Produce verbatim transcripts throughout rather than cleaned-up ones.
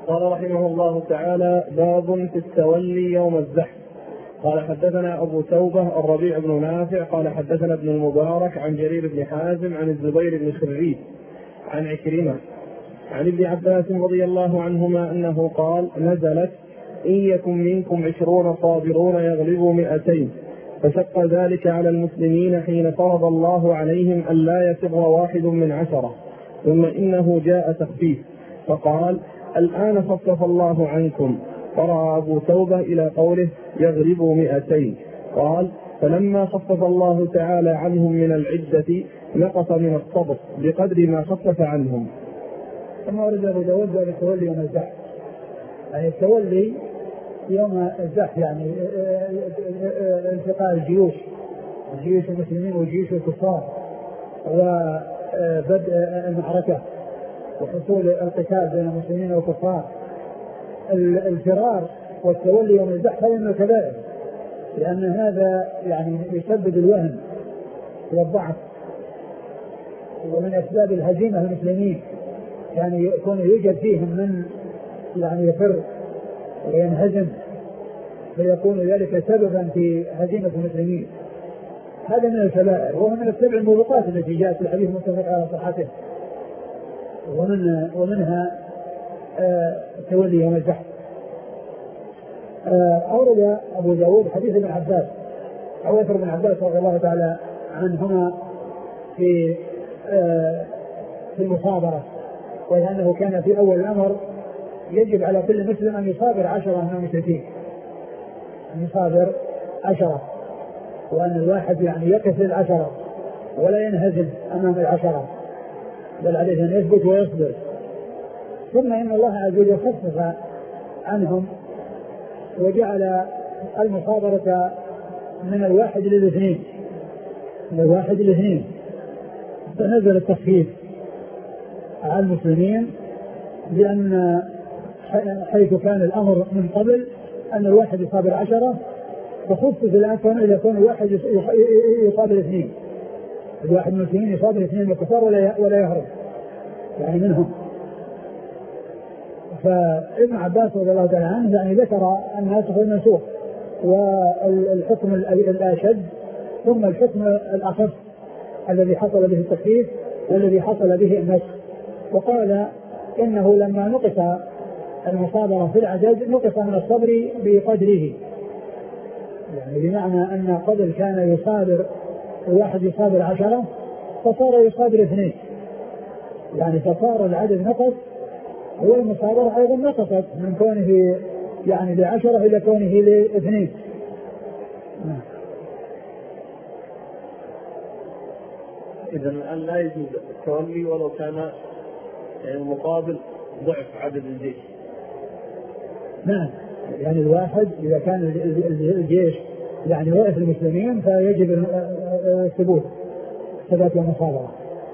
قال رحمه الله تعالى: باب في التولي يوم الزحف. قال حدثنا أبو توبة الربيع بن نافع قال حدثنا ابن المبارك عن جرير بن حازم عن الزبير بن خريج عن عكرمة عن ابن عباس رضي الله عنهما أنه قال: نزلت: إن يكن منكم عشرون صابرون يغلبوا مئتين، فشق ذلك على المسلمين حين فرض الله عليهم أن لا يسر واحد من عشرة، ثم إنه جاء تخفيف فقال: الآن خفف الله عنكم. قرأ أبو توبة إلى قوله: يغلبوا مئتين. قال: فلما خفف الله تعالى عنهم من العدة نقص من الصبر بقدر ما خفف عنهم. ثم ورد أبو داود باب التولي يوم الزحف، يعني التولي يوم الزحف يعني التقاء الجيوش جيوش المسلمين وجيوش الكفار وبدء المعركة وحصول القتال بين المسلمين والكفار. الفرار والتولي يوم الزحف هذا من الكبائر، لأن هذا يعني يسبب الوهن والضعف، ومن أسباب الهزيمة المسلمين، يعني يكون يوجد فيهم من يعني يفر وينهزم فيكون ذلك سببا في هزيمة المسلمين. هذا من الكبائر، وهو من السبع الموبقات التي جاءت في الحديث المتفق على صحته، ومن ومنها آه تولي يوم الزحف. آه أورد أبو داود حديث ابن عباس أو أثر ابن عباس رضي الله تعالى عنهما في آه في المصابرة، ولأنه كان في أول الأمر يجب على كل مسلم أن يصابر عشرة من المشركين، أن يصابر عشرة، وأن الواحد يعني يكسر عشرة ولا ينهزم أمام العشرة، بل عليه أن يثبت ويصبر. ثم إن الله عز وجل خفف عنهم وجعل المصابرة من الواحد للاثنين من الواحد للاثنين فنزل التخفيف على المسلمين، لأن حيث كان الأمر من قبل أن الواحد يصابر عشرة، فخفف الآن كان إذا كان الواحد يصابر اثنين، الواحد من المسلمين يصابر اثنين من الكفار ولا يهرب يعني منهم. فابن عباس رضي الله تعالى عنه يعني ذكر الناسخ والمنسوخ والحكم الأشد ثم الحكم الأخف الذي حصل به التخفيف والذي حصل به النسخ، وقال إنه لما نقص المصابرة في العدد نقص من الصبر بقدره، يعني بمعنى أن قبل كان يصابر الواحد يصابر عشرة فصار يصابر اثنين، يعني فصار العدد نقص والمصابرة أيضا نقصت من كونه يعني لعشرة إلى كونه لاثنين. إذا الآن لا يجوز التولي ولو كان يعني مقابل ضعف عدد الجيش. نعم، يعني الواحد إذا كان الجيش يعني وقف المسلمين فيجب الثبوت ثبات المصابرة.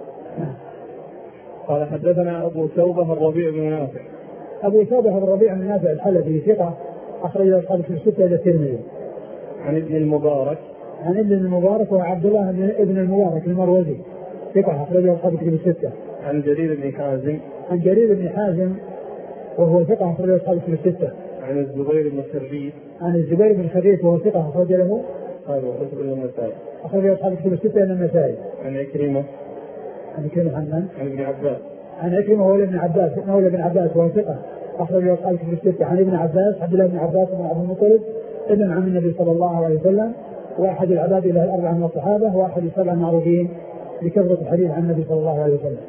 قال حدثنا أبو توبة الربيع بن نافع. أبو توبة الربيع بن نافع الحلبي ثقة أخرج أصحاب في الستة إلى الترمذي. عن ابن المبارك عن ابن المبارك وعبد الله بن المبارك المروزي ثقة أخرج أصحاب في الستة. عن جرير بن حازم. عن جرير بن حازم وهو ثقة أخرج أصحاب في الستة. عن الزبير بن خريج. عن الزبير بن خريج وهو ثقة أخرج له أخرج أصحاب في الستة إلى النسائي. عن عكرمة. عن عكرمة عن عن ابن عباس. عن عكرمة هو ابن عباس مولى ابن عباس وهو ثقة أخرج أصحاب في الستة. عن ابن عباس عبد الله بن عباس بن عبد المطلب ابن عم النبي صلى الله عليه وسلم، واحد العباد إلى الأربعة من الصحابة، واحد السبع المعروفين بكثرة الحديث عن النبي صلى الله عليه وسلم.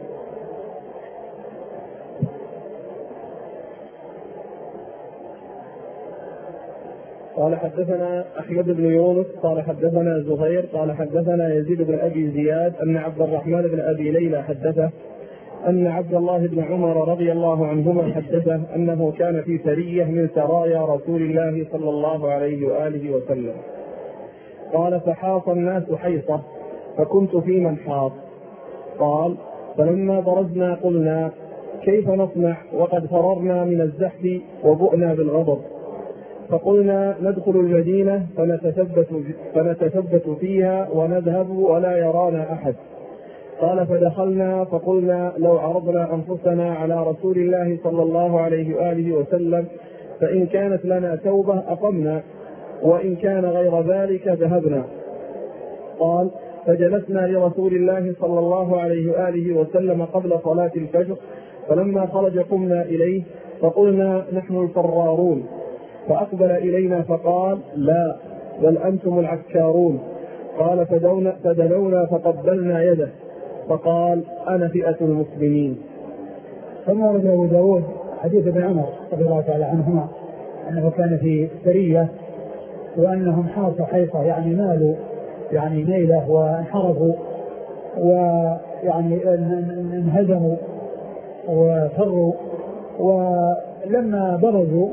قال حدثنا أحمد بن يونس قال حدثنا زهير قال حدثنا يزيد بن أبي زياد أن عبد الرحمن بن أبي ليلى حدثه أن عبد الله بن عمر رضي الله عنهما حدثه أنه كان في سرية من سرايا رسول الله صلى الله عليه وآله وسلم. قال: فحاص الناس حيصة فكنت في من حاص. قال: فلما برزنا قلنا: كيف نصنع وقد فررنا من الزحف وبؤنا بالغضب؟ فقلنا: ندخل المدينة فنتثبت, فنتثبت فيها ونذهب ولا يرانا أحد. قال فدخلنا فقلنا لو عرضنا أنفسنا على رسول الله صلى الله عليه وآله وسلم فإن كانت لنا توبة أقمنا وإن كان غير ذلك ذهبنا. قال فجلسنا لرسول الله صلى الله عليه وآله وسلم قبل صلاة الفجر فلما خرج قمنا إليه فقلنا نحن الفرارون فأقبل إلينا فقال لا بل أنتم العكارون. قال فدنونا فقبلنا يده فقال أنا فئة المسلمين. ثم ورد أبو داود حديث ابن عمر رضي الله تعالى عنهما أنه كان في سرية وأنهم حاصوا حيصة يعني مالوا يعني ميلة وانحرفوا ويعني انهزموا وفروا، ولما برزوا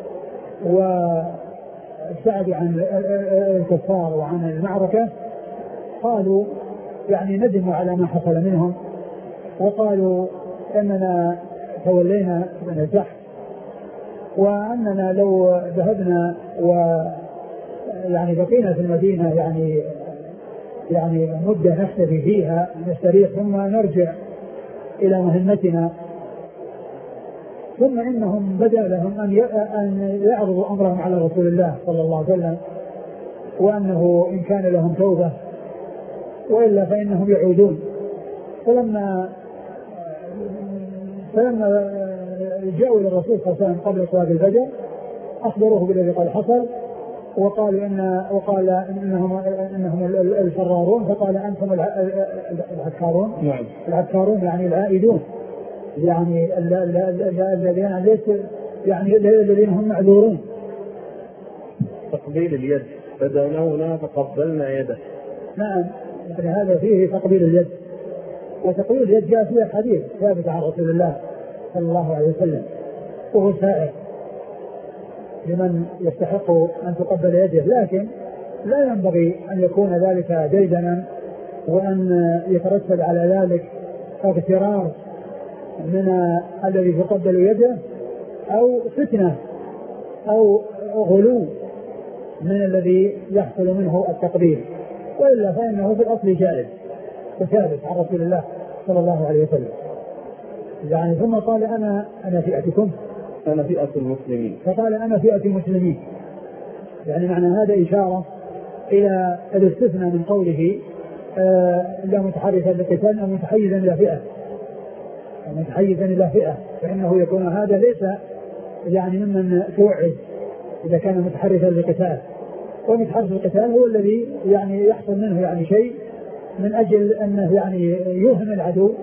وابتعدوا عن الكفار وعن المعركة قالوا يعني ندموا على ما حصل منهم وقالوا إننا تولينا من الزحف وأننا لو ذهبنا ويعني بقينا في المدينة يعني يعني مدة نختفي فيها نستريح ثم نرجع إلى مهمتنا. ثم إنهم بدأ لهم أن يعرضوا أمرهم على رسول الله صلى الله عليه وسلم وأنه إن كان لهم توبة وإلا فإنهم يعودون. فلما فلما جاءوا للرسول صلى الله عليه وسلم قبل صلاة الفجر أخبروه بالذي قد حصل وقالوا إن وقال إنهم إنهم الفرارون فقال أنتم العكارون. نعم. العكارون يعني العائدون يعني الذين ليس يعني الذين هم معذورون. تقبيل اليد فدنونا فقبلنا يده. نعم هذا فيه تقبيل اليد، وتقبيل اليد جاء فيه حديث ثابت عن رسول الله صلى الله عليه وسلم وهو سائر لمن يستحق أن تقبل يده، لكن لا ينبغي أن يكون ذلك ديدنا وأن يترتب على ذلك اغترار من الذي يقبل يده أو فتنة أو غلو من الذي يحصل منه التقبيل، وإلا فإنه في الأصل جائز وثابت عن رسول الله صلى الله عليه وسلم. يعني ثم قال أنا أنا فئتكم أنا فئة المسلمين، فقال أنا فئة المسلمين، يعني معنى هذا إشارة إلى الاستثناء من قوله آه لا متحركا للقتال أو متحيزا إلى فئة متحيزا إلى فئة، فإنه يكون هذا ليس يعني ممن توعد إذا كان متحركا للقتال. ومتحرك القتال هو الذي يعني يحصل منه يعني شيء من أجل أنه يعني يوهم العدو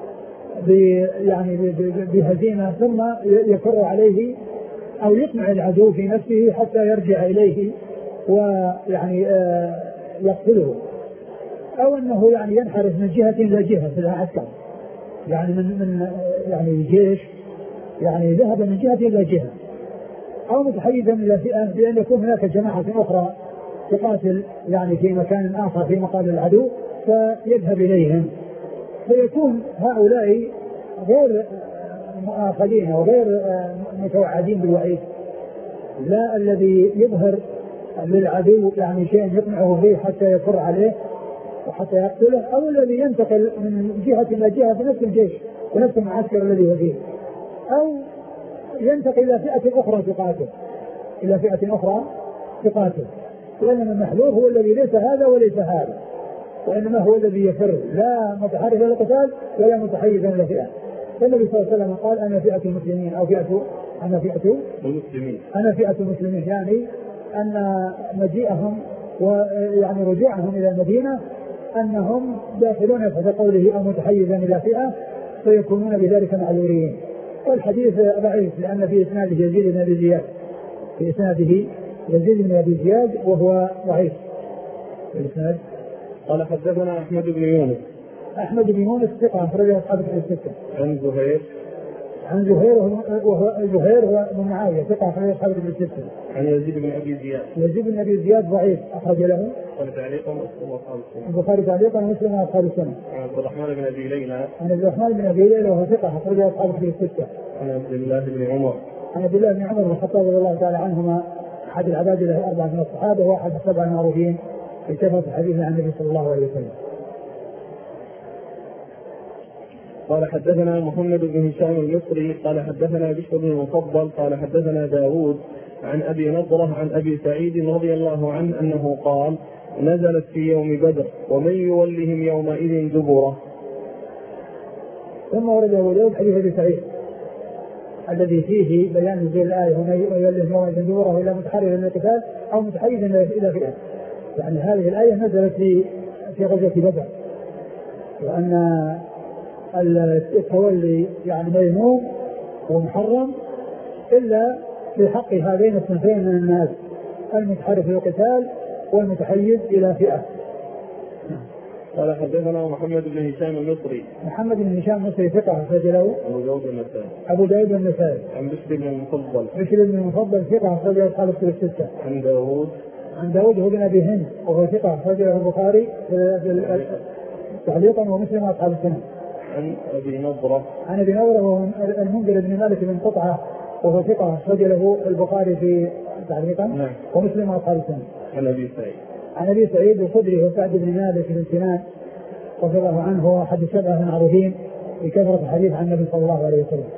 يعني بهزيمة ثم يكر عليه أو يقنع العدو في نفسه حتى يرجع إليه ويعني يقتله، أو أنه يعني ينحرف من جهة إلى جهة في العسكر، يعني من من يعني الجيش يعني ذهب من جهة إلى جهة، أو متحيزا إلى فئة بأن يكون هناك جماعة أخرى تقاتل يعني في مكان آخر في مقابل العدو فيذهب إليهم، فيكون هؤلاء غير مؤاخذين وغير متوعدين بالوعيد، لا الذي يظهر للعدو يعني شيء يقنعه به حتى يفر عليه وحتى يقتله، أو الذي ينتقل من جهة إلى جهة في نفس الجيش ونفس المعسكر الذي هو فيه، أو ينتقل إلى فئة أخرى تقاتل إلى فئة أخرى تقاتل. لأن المحذور هو الذي ليس هذا وليس هذا، وإنما هو الذي يفر لا متحرك إلى القتال ولا متحيز إلى فئة. فالنبي صلى الله عليه وسلم قال أنا فئة المسلمين أو فئة أنا فئة المسلمين أنا فئة المسلمين، يعني أن مجيئهم ويعني رجوعهم إلى المدينة أنهم داخلون تحت قوله أو متحيزا إلى فئة فيكونون بذلك معذورين. والحديث ضعيف لأن في إسناده يزيد بن أبي زياد في إسناده يزيد بن أبي زياد وهو ضعيف. الإسناد قال حدثنا أحمد بن يونس أحمد بن يونس ثقة أخرجه أصحاب الكتب الستة. عن زهير عن زهير وهو زهير وابن معاوية ثقة أخرجه أصحاب الكتب الستة. عن يزيد بن أبي زياد يزيد بن أبي زياد ضعيف أخرج له تعليقا مسلم وأصحاب السنة البخاري تعليقا ومسلم وأصحاب السنة. عن عبد الرحمن بن أبي ليلى عن عبد الرحمن بن أبي ليلى وهو ثقة أخرجه أصحاب الكتب الستة. عن عبد الله بن عمر عن عبد الله بن عمر بن الخطاب رضي الله تعالى عنهما أحد العباد له أربعة من الصحابة وأحد السبع المعروفين في كثرة الحديث عن النبي صلى الله عليه وسلم. قال حدثنا محمد بن هشام المصري قال حدثنا بشر بن المفضل قال حدثنا داود عن أبي نضرة عن أبي سعيد رضي الله عنه أنه قال نزلت في يوم بدر ومن يولهم يومئذ دبره. ثم ورد أبو داود حديث أبي سعيد الذي فيه بيان نزول الآية ومن يولهم يومئذ دبره إلا متحررا للقتال أو متحيزا إلى فئة. يعني هذه الآية نزلت في في غزوة بدر، وأن التولي يعني مذموم ومحرم إلا في حق هذين الصنفين من الناس، المتحرف للقتال والمتحيز إلى فئة. قال حدثنا محمد بن هشام المصري. محمد بن هشام المصري ثقة أخرج له أبو داود النسائي. أبو داود النسائي. عن بشر بن المفضل. بشر بن المفضل ثقة أخرج له أصحاب الكتب الستة. عن داود. عن داود هو بن أبي هند وهو ثقة أخرج له البخاري تعليقا ومسلم وأصحاب السنة. عن أبي نضرة. عن أبي نضرة وهو المنذر بن مالك بن قطعة وهو ثقة أخرج له البخاري في تعليقا نعم. ومسلم وأصحاب السنة. عن أبي سعيد. عن أبي سعيد الخدري وسعد بن مالك بن سنان رضي الله عنه هو أحد السبعة المعروفين بكثرة الحديث عن النبي صلى الله عليه وسلم.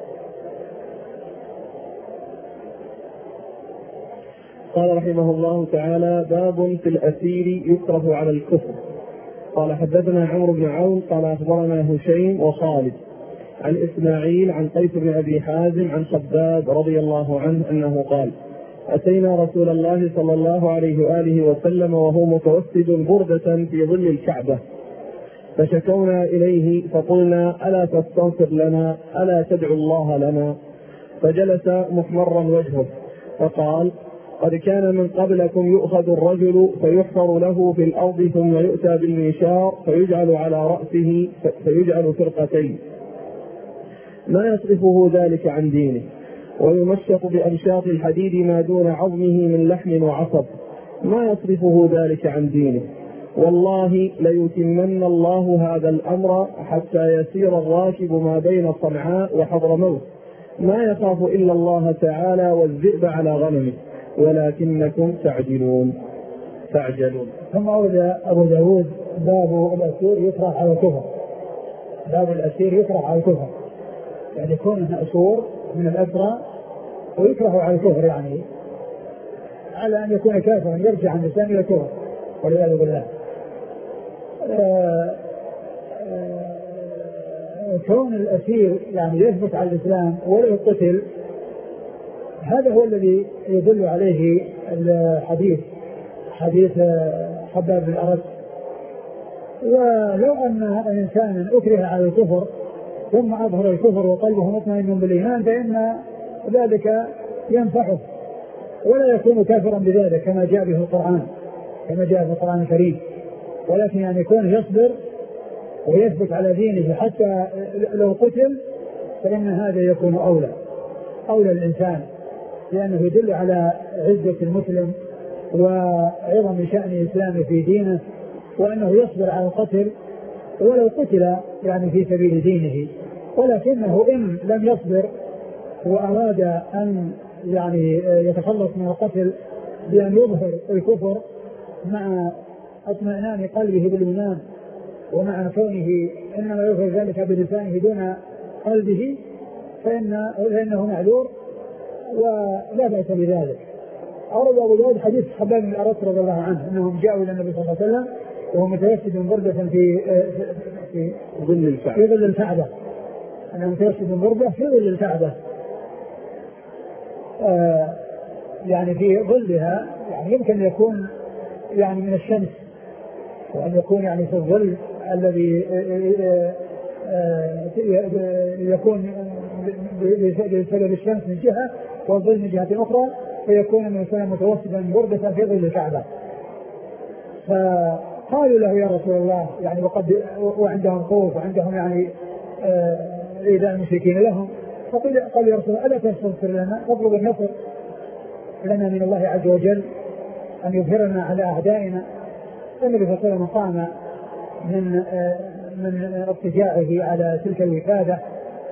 قال رحمه الله تعالى باب في الأسير يكره على الكفر. قال حدثنا عمرو بن عون قال أخبرنا هشيم وخالد عن إسماعيل عن قيس بن أبي حازم عن خباب رضي الله عنه أنه قال أتينا رسول الله صلى الله عليه وآله وسلم وهو متوسد بردة في ظل الكعبة فشكونا إليه فقلنا ألا تستغفر لنا ألا تدعو الله لنا؟ فجلس محمرا وجهه فقال قد كان من قبلكم يؤخذ الرجل فيحفر له في الأرض ثم يؤتى بالمنشار فيجعل على رأسه فيجعل فرقتين ما يصرفه ذلك عن دينه ويمشط بأمشاط الحديد ما دون عظمه من لحم وعصب ما يصرفه ذلك عن دينه والله ليتمن الله هذا الأمر حتى يسير الراكب ما بين صنعاء وحضرموت ما يخاف إلا الله تعالى والذئب على غنمه ولكنكم تعجلون تعجلون. ثم أورد أبو داود باب الأسير يكره على الكفر. باب الأسير يكره على الكفر يعني يكون مأسور من الأسرى ويكره على الكفر يعني على أن يكون كافرا يرجع عن الإسلام إلى الكفر والعياذ بالله. آه آه كون الأسير يعني يثبت على الإسلام ولا يقتل هذا هو الذي يدل عليه الحديث حديث خباب بن الأرت. ولو أن إنسانا أكره على الكفر ثم أظهر الكفر وقلبه مطمئن بالإيمان فإن ذلك ينفعه ولا يكون كافرا بذلك كما جاء به القرآن كما جاء في القرآن الكريم، ولكن يعني يكون يصبر ويثبت على دينه حتى لو قتل فإن هذا يكون أولى أولى الإنسان لأنه يدل على عزة المسلم وعظم شأن الإسلام في دينه وأنه يصبر على القتل ولو قتل يعني في سبيل دينه. ولكنه إن لم يصبر وأراد أن يعني يتخلص من القتل بأن يظهر الكفر مع اطمئنان قلبه بالإيمان ومع كونه إنما يظهر ذلك بلسانه دون قلبه فإن فإنه معذور ولا بأس بذلك. أورد أبو داود حديث خباب بن الأرت رضي الله عنه أنهم جاءوا إلى النبي صلى الله عليه وسلم وهو متوسد بردة في في ظل الكعبة في ظل الكعبة أنهم متوسد بردة في ظل الكعبة آه يعني في ظلها يعني يمكن يكون يعني من الشمس وأن يكون يعني في الظل الذي يكون بسبب الشمس من جهة والظل من جهة أخرى فيكون من الإنسان متوسدا بردة في ظل الكعبة. فقالوا له يا رسول الله يعني وقد وعندهم خوف وعندهم يعني إيذاء المشركين لهم فقال قال يا رسول الله ألا تستغفر لنا نطلب النصر لنا من الله عز وجل أن يظهرنا على أعدائنا. النبي صلى الله عليه وسلم قام من من ارتجاعه على تلك الوفادة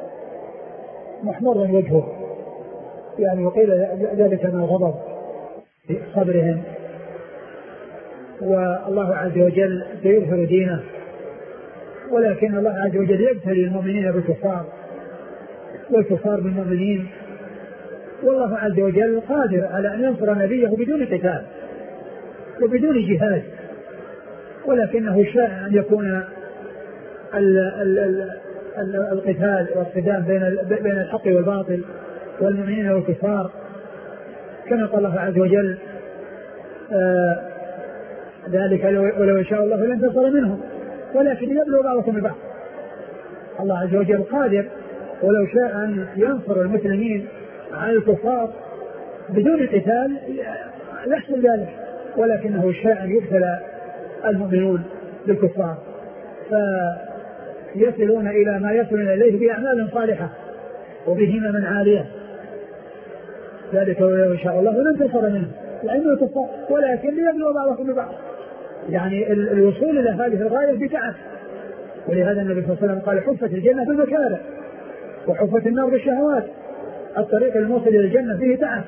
محمر وجهه يعني وقيل ذلك من الغضب في صبرهم والله عز وجل سيظهر دينه ولكن الله عز وجل يبتلي المؤمنين بالكفار والكفار بالمؤمنين، والله عز وجل قادر على أن ينصر نبيه بدون قتال وبدون جهاد، ولكنه شاء أن يكون ال ال ال القتال والصدام بين بين الحق والباطل والمؤمنين والكفار، كما قال الله عز وجل آه ذلك ولو شاء الله لانتصر منهم ولكن يبلغ بعضكم البعض. الله عز وجل قادر ولو شاء أن ينصر المسلمين على الكفار بدون قتال يحصل ذلك، ولكنه شاء أن يبتلى المؤمنون بالكفار فيصلون إلى ما يصلون إليه بأعمال صالحة وبهمم عالية، ذلك ولو شاء الله لانتصر منهم لأنه كفار ولكن ليبلغ بعضكم ببعض، يعني الوصول إلى هذه الغاية بتعب. ولهذا النبي صلى الله عليه وسلم قال حفت الجنة بالمكاره وحفت النار بالشهوات، الطريق الموصل إلى الجنة فيه تعب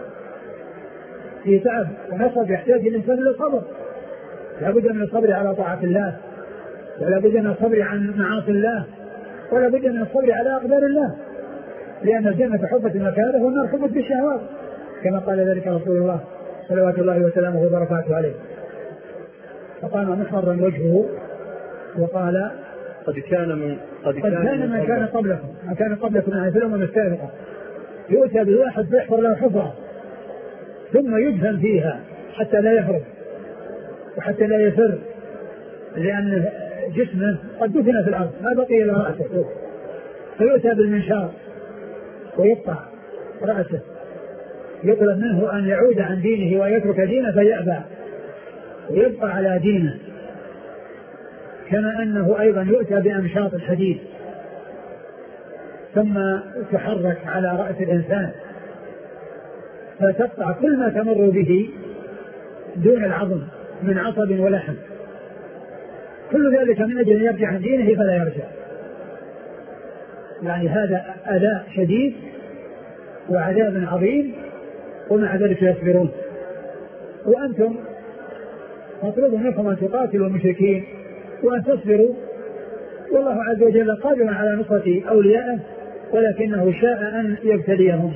فيه تعب ونصب، يحتاج الإنسان إلى الصبر، لا بد من الصبر على طاعة الله، ولا بد من الصبر عن معاصي الله، ولا بد من الصبر على أقدار الله، لأن الجنة حفت المكاره والنار حفت بالشهوات كما قال ذلك رسول الله صلوات الله وسلامه وبركاته عليه. فقام محمرا وجهه وقال قد كان من قد, قد كان ما كان قبلكم ما كان قبلكم يعني في الأمم السابقة يؤتى بالواحد فيحفر له حفرة ثم يدفن فيها حتى لا يهرب وحتى لا يفر، لأن جسمه قد دفن في الأرض ما بقي إلا رأسه، فيؤتى بالمنشار ويقطع رأسه، يطلب منه أن يعود عن دينه ويترك دينه فيأبى ويبقى على دينه، كما أنه أيضا يؤتى بأمشاط الحديد ثم تحرك على رأس الإنسان فتقطع كل ما تمر به دون العظم من عصب ولحم، كل ذلك من أجل أن يرجع عن دينه فلا يرجع. يعني هذا أذى شديد وعذاب عظيم ومع ذلك يصبرون. وأنتم مطلوب منكم أن تقاتلوا المشركين وأن تصبروا، والله عز وجل قادر على نصرة أوليائه ولكنه شاء أن يبتليهم.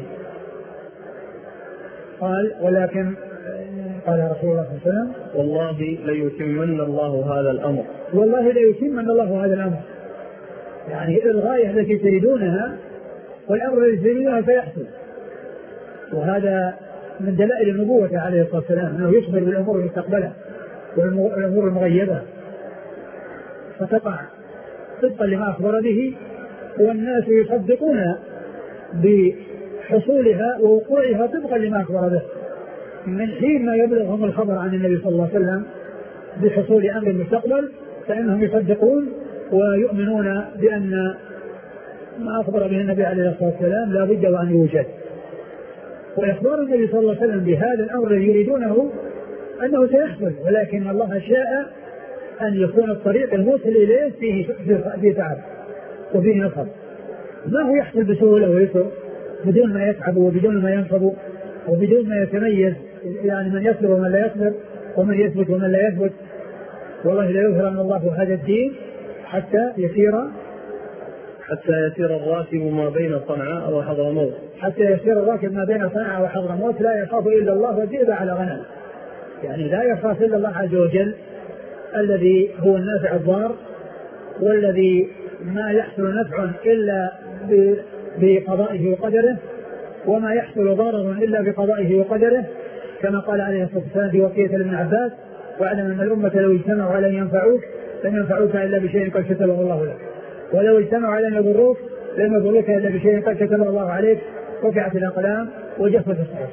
قال ولكن قال رسول الله صلى الله عليه وسلم والله ليتمن الله هذا الأمر والله ليتمن الله هذا الأمر، يعني الغاية التي تريدونها والأمر الذي تريدونها سيحصل، وهذا من دلائل النبوة عليه الصلاة والسلام أنه يخبر بالأمور المستقبلة والأمور المغيبة فتقع طبقا لما أخبر به، والناس يصدقون بحصولها ووقوعها طبقا لما أخبر به، من حين ما يبلغهم الخبر عن النبي صلى الله عليه وسلم بحصول أمر المستقبل فإنهم يصدقون ويؤمنون بأن ما أخبر به النبي عليه الصلاة والسلام لا بد وأن يوجد. وإخبار النبي صلى الله عليه وسلم بهذا الأمر الذي يريدونه أنه سيحصل، ولكن الله شاء أن يكون الطريق الموصل إليه فيه فيه تعب وفيه نصب، ما هو يحصل بسهولة ويسر بدون ما يتعب وبدون ما ينصب وبدون ما يتميز، يعني من يصبر ومن لا يصبر ومن يثبت ومن لا يثبت. والله لا يظهرن الله هذا الدين حتى يسير حتى يسير الراكب ما بين صنعاء وحضرموت حتى يسير الراكب ما بين صنعاء وحضرموت لا يخاف إلا الله والذئب على غنم، يعني لا يخاف إلا الله عز وجل الذي هو النافع الضار، والذي ما يحصل نفع إلا بقضائه وقدره، وما يحصل ضرر إلا بقضائه وقدره، كما قال عليه الصلاة والسلام في وصية لابن عباس واعلم أن الأمة لو اجتمعوا على أن ينفعوك لن ينفعوك إلا بشيء قد كتبه الله لك، ولو اجتمعوا على أن يضروك لن يضروك إلا بشيء قد كتبه الله عليك، رفعت الأقلام وجفت الصحف.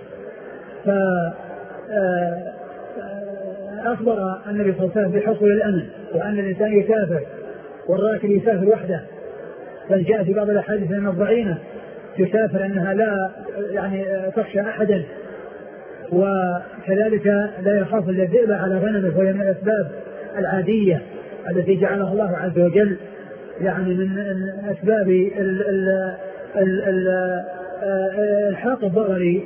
فأخبر النبي صلى الله عليه وسلم بحصول الأمن وأن الإنسان يسافر والراكب يسافر وحده، بل جاء في بعض الأحاديث أن الضعينة تسافر أنها لا يعني تخشى أحدا، وكذلك لا يخاف الذئب على غنمه، وهي من الأسباب العادية التي جعلها الله عز وجل يعني من أسباب الحاق الضرر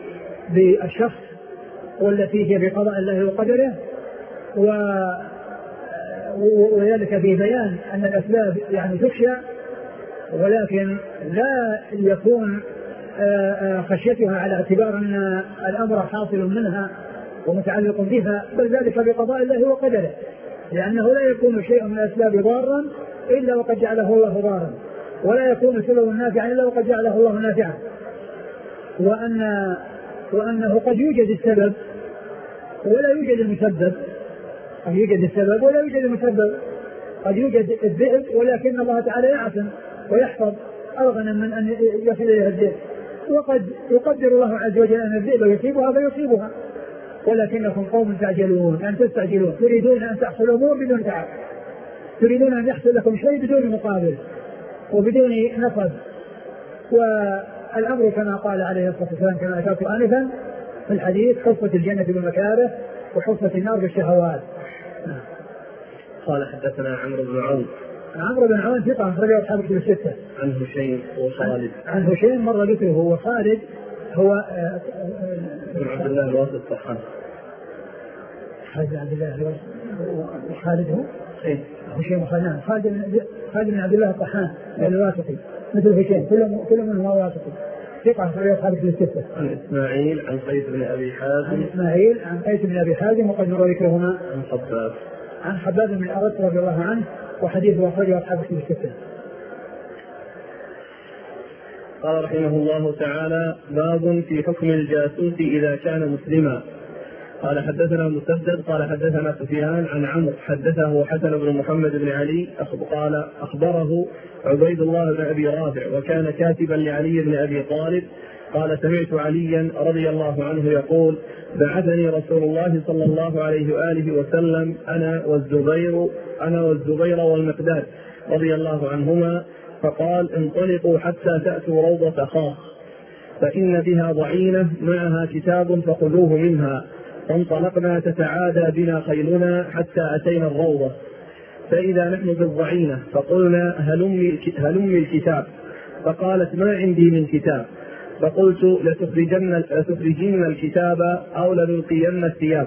بالشخص والتي هي بقضاء الله وقدره. وذلك في بيان أن الأسباب يعني تخشى، ولكن لا يكون خشيتها على اعتبار أن الأمر حاصل منها ومتعلق بها، بل ذلك بقضاء الله وقدره، لأنه لا يكون شيء من الأسباب ضارا إلا وقد جعله الله ضارا، ولا يكون سبب نافعا إلا وقد جعله الله نافعا، وأن وأنه قد يوجد السبب ولا يوجد المسبب، قد يوجد السبب ولا يوجد المسبب، قد يوجد الذئب ولكن الله تعالى يعصم ويحفظ أرغنا من أن يصل إليها الذئب، وقد يقدر الله عز وجل أن الذئب يصيبها فيصيبها، ولكنكم قوم تعجلون، أن تستعجلون، تريدون أن تحصل الأمور بدون تعب، تريدون أن يحصل لكم شيء بدون مقابل وبدون نصب، والأمر كما قال عليه الصلاة والسلام كما أشرت آنفا في الحديث: حفت الجنة بالمكاره وحفت النار بالشهوات. قال حدثنا عمرو بن عون. عمرو بن عون ثقة أخرجه أصحاب الكتب الستة. عن هشيم وخالد. عن هشيم مرة ذكره، وخالد هو بن عبد الله الواسط الطحان. خالد عبد الله وخالد هو إيه هشيم وخالد. خالد خالد بن عبد الله الطحان الواسطي مثل هشيم، كلهم كلهم منهم واسطي. ثقة أخرجه أصحاب الكتب الستة. عن إسماعيل عن قيس بن أبي حازم. عن إسماعيل عن قيس بن أبي حازم وقد مر ذكرهما. عن خباب. عن خباب بن الأرت رضي الله عنه وحديثه أخرجه أصحاب الكتب الستة. قال رحمه الله تعالى: باب في حكم الجاسوس إذا كان مسلما. قال حدثنا مسدد قال حدثنا سفيان عن عمرو حدثه حسن بن محمد بن علي قال أخبره عبيد الله بن أبي رافع وكان كاتبا لعلي بن أبي طالب قال: سمعت عليا رضي الله عنه يقول: بعثني رسول الله صلى الله عليه وآله وسلم أنا والزبير أنا والزبير والمقداد رضي الله عنهما، فقال: انطلقوا حتى تأتوا روضة خاخ فإن بها ضعينة معها كتاب فخذوه منها. فانطلقنا تتعادى بنا خيلنا حتى أتينا الروضة، فإذا نحن بالضعينة فقلنا: هلم هلم الكتاب. فقالت: ما عندي من كتاب. فقلت: لتخرجن, لتخرجن الكتاب أو لنلقين الثياب.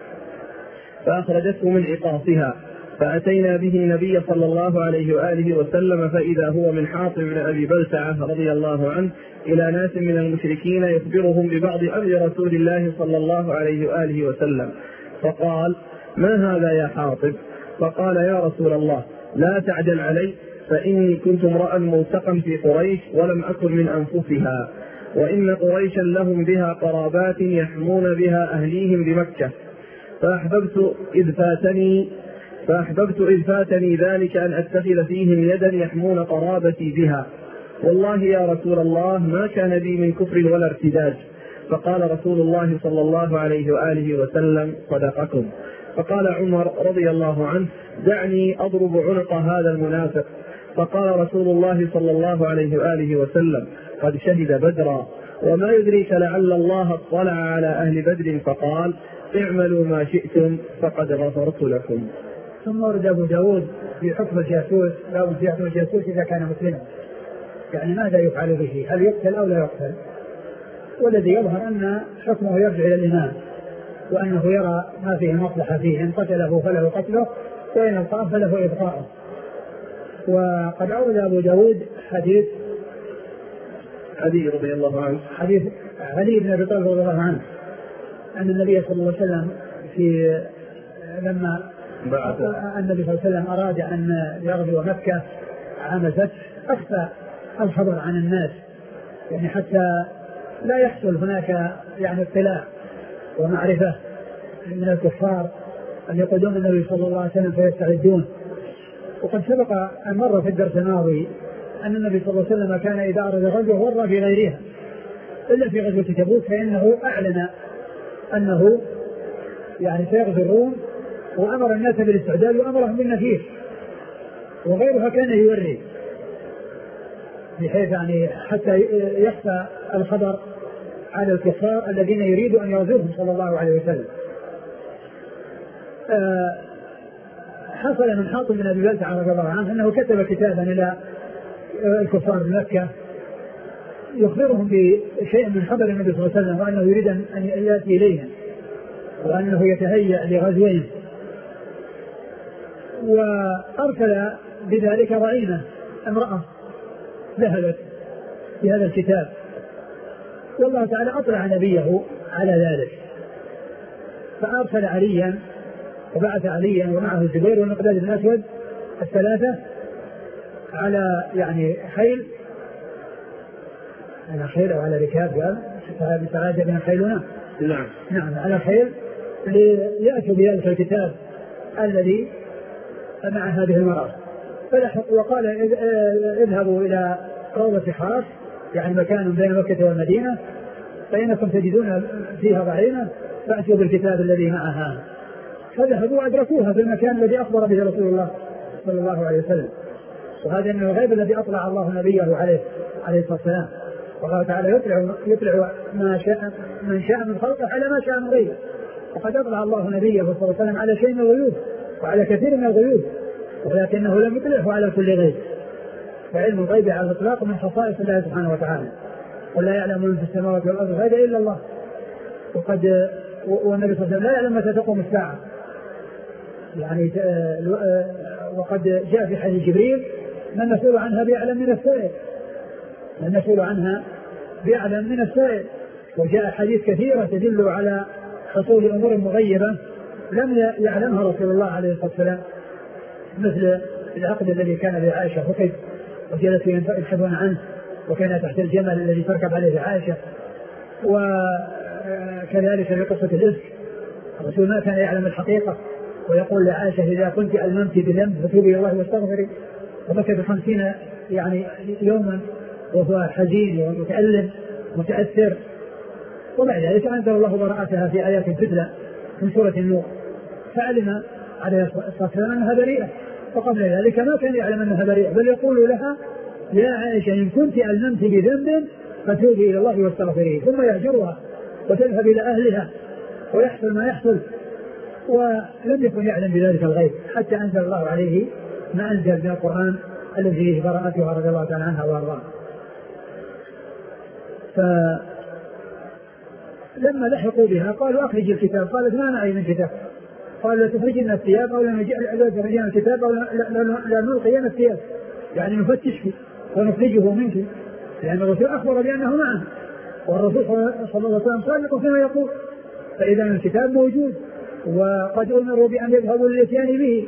فأخرجته من عقاصها، فأتينا به النبي صلى الله عليه وآله وسلم، فإذا هو من حاطب بن أبي بلتعة رضي الله عنه إلى ناس من المشركين يخبرهم ببعض أمر رسول الله صلى الله عليه وآله وسلم، فقال: ما هذا يا حاطب؟ فقال: يا رسول الله لا تعجل علي، فإني كنت امرأ موثقا في قريش ولم أكن من أنفسها، وإن قريشا لهم بها قرابات يحمون بها أهليهم بمكة، فأحببت إذ فاتني فأحببت إذ فاتني ذلك أن أتخذ فيهم يدا يحمون قرابتي بها، والله يا رسول الله ما كان بي من كفر ولا ارتداد. فقال رسول الله صلى الله عليه وآله وسلم: صدقكم. فقال عمر رضي الله عنه: دعني أضرب عنق هذا المنافق. فقال رسول الله صلى الله عليه وآله وسلم: قد شهد بدرا، وما يدريك لعل الله اطلع على أهل بدر فقال: اعملوا ما شئتم فقد غفرت لكم. ثم ورد أبو داود في حكم الجاسوس، باب في حكم الجاسوس إذا كان مسلما، يعني ماذا يفعل به؟ هل يقتل أو لا يقتل؟ والذي يظهر أن حكمه يرجع إلى الإمام، وأنه يرى ما فيه مصلحة فيه، إن قتله فله قتله وإن أبقاه فله إبقاؤه. وقد أورد أبو داود حديث علي رضي الله عنه حديث علي بن أبي طالب رضي الله عنه أن النبي صلى الله عليه وسلم في لما بعد النبي صلى الله عليه وسلم أراد أن يغزو مكة عام الفتح أخفى الخبر عن الناس، يعني حتى لا يحصل هناك يعني اطلاع ومعرفة من الكفار أن يقودون النبي صلى الله عليه وسلم فيستعدون. وقد سبق أن مر في الدرس الماضي أن النبي صلى الله عليه وسلم كان إذا أراد غزوه ورى في غيرها، إلا في غزوة تبوك فإنه أعلن أنه يعني سيغزو الروم وأمر الناس بالاستعداد وأمرهم بالنفير، وغيرها كان يوري بحيث يعني حتى يخفى الخبر على الكفار الذين يريدوا أن يغزوهم صلى الله عليه وسلم. أه حصل من حاطب بن أبي بلتعة رضي الله عنه أنه كتب كتابا إلى الكفار بمكة يخبرهم بشيء من خبر النبي صلى الله عليه وسلم، وأنه يريد أن يأتي إليهم وأنه يتهيأ لغزوهم. وأرسل بذلك رعينة امرأة ذهبت في هذا الكتاب، والله تعالى أطلع نبيه على ذلك، فأرسل عليا وبعث عليا ومعه الزبير والمقداد بن الأسود الثلاثة على يعني خيل على خيل أو على ركاب، قال بسعادة بن خيلنا نعم نعم على خيل ليأتوا بذلك الكتاب الذي مع هذه المرأة. وقال اذهبوا إلى روضة خاص يعني مكان بين مكة والمدينة فإنكم تجدون فيها ضعينة فأتوا بالكتاب الذي معها. فذهبوا وأدركوها في المكان الذي أخبر به رسول الله صلى الله عليه وسلم، وهذا من الغيب الذي أطلع الله نبيه عليه عليه الصلاة والسلام. والله تعالى يطلع يطلع ما شاء من شاء من خلقه على ما شاء من غيره، وقد أطلع الله نبيه صلى الله عليه وسلم على شيء من الغيوب وعلى كثير من الغيوب، ولكنه لم يطلعه على كل غيب. فعلم الغيب على الإطلاق من خصائص الله سبحانه وتعالى، ولا يعلم من في السماوات والأرض الغيب إلا الله. وقد والنبي صلى الله عليه وسلم لا يعلم متى تقوم الساعة، يعني وقد جاء في حديث جبريل ما المسؤول عنها بأعلم من السائل، ما المسؤول عنها بأعلم من السائل. وجاء حديث كثيرة تدل على حصول أمور مغيبة لم يعلمها رسول الله عليه الصلاة والسلام، مثل العقد الذي كان بعائشة فقد وجلسوا يبحثون عنه وكان تحت الجمل الذي تركب عليه عائشة. وكذلك في قصة الإفك الرسول ما كان يعلم الحقيقة ويقول لعائشة إذا كنت ألممت بذنب فتوبي إلى الله واستغفري، وبكى بخمسين يعني يوما وهو حزين ومتألم متأثر. وبعد ذلك أنزل الله براءتها في آيات تتلى من سورة النور، فعلم عليه الصلاة والسلام أنها بريئة، وقبل ذلك ما كان يعلم أنها بريئة، بل يقول لها يا عائشة إن كنت ألممت بذنب فتوبي إلى الله واستغفريه، ثم يهجرها وتذهب إلى أهلها ويحصل ما يحصل. ولم يكن يعلم بذلك الغيب حتى أنزل الله عليه ما أنزل من القرآن الذي فيه براءتها رضي الله تعالى عنها وارضاها. فلما لحقوا بها قالوا أخرج الكتاب، قالت ما معي من كتاب. قال لا تخرجين الثياب أو لا تخرجين الكتاب أو لا نلقين الثياب، يعني نفتشك ونخرجه منك، لأن الرسول أخبر بأنه معه، والرسول صلى الله عليه وسلم صادق فيما يقول. فإذا الكتاب موجود وقد أمروا بأن يذهبوا للإتيان به،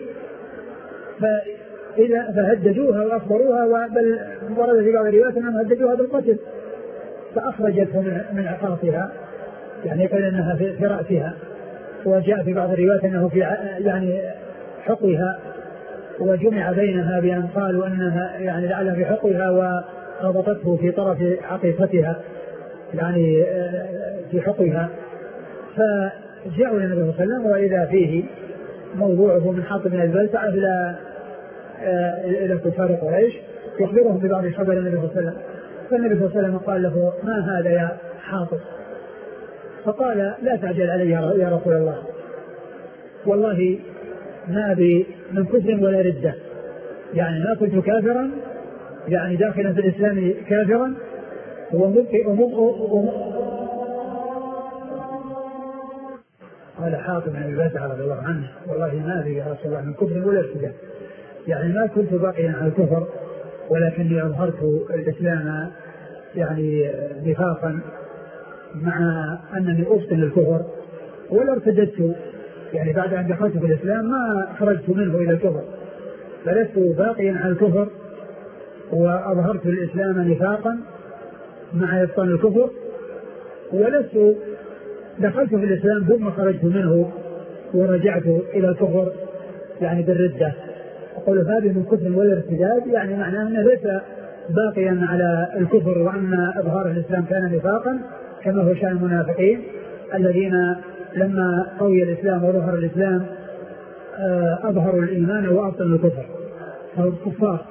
فإذا فهددوها وأخبروها، بل ورد في بعض الروايات أنهم هددوها بالقتل، فأخرجته من عقاصها، يعني قال أنها في رأسها، وجاء في بعض الروايات أنه في يعني حقها، وجمع بينها بأن قالوا أنها يعني لعلها في حقها وربطته في طرف عقيقتها يعني في حقها. فجاءوا النبي صلى الله عليه وسلم وإذا فيه موضوعه من حاطب بن البلتع إلى إلى كفار قريش يخبرهم ببعض خبر النبي صلى الله عليه وسلم. فالنبي صلى الله عليه وسلم قال له ما هذا يا حاطب؟ فقال لا تعجل علي يا رسول الله، والله ما بي من كفر ولا ردة، يعني ما كنت كافرا يعني داخلا في الإسلام كافرا ومبقي قال حاطب بن البلتع رضي الله عنه والله ما بي يا رسول الله من كفر ولا ردة، يعني ما كنت باقيا على الكفر ولكني أظهرت الإسلام يعني نفاقا مع أنني أبطل الكفر، ولا ارتدت يعني بعد أن دخلت في الإسلام ما خرجت منه إلى الكفر، فلست باقيا على الكفر وأظهرت الإسلام نفاقا مع إبطال الكفر، ولست دخلت في الإسلام ثم خرجت منه ورجعت إلى الكفر يعني بالردة. أقول هذه من كفر ولا ارتداد، يعني معناه أنه ليس باقيا على الكفر، وأن إظهار الإسلام كان نفاقا كما هو شأن المنافقين الذين لما قوي الإسلام وظهر الإسلام أظهروا الإيمان وأبطلوا الكفر، فهم كفار،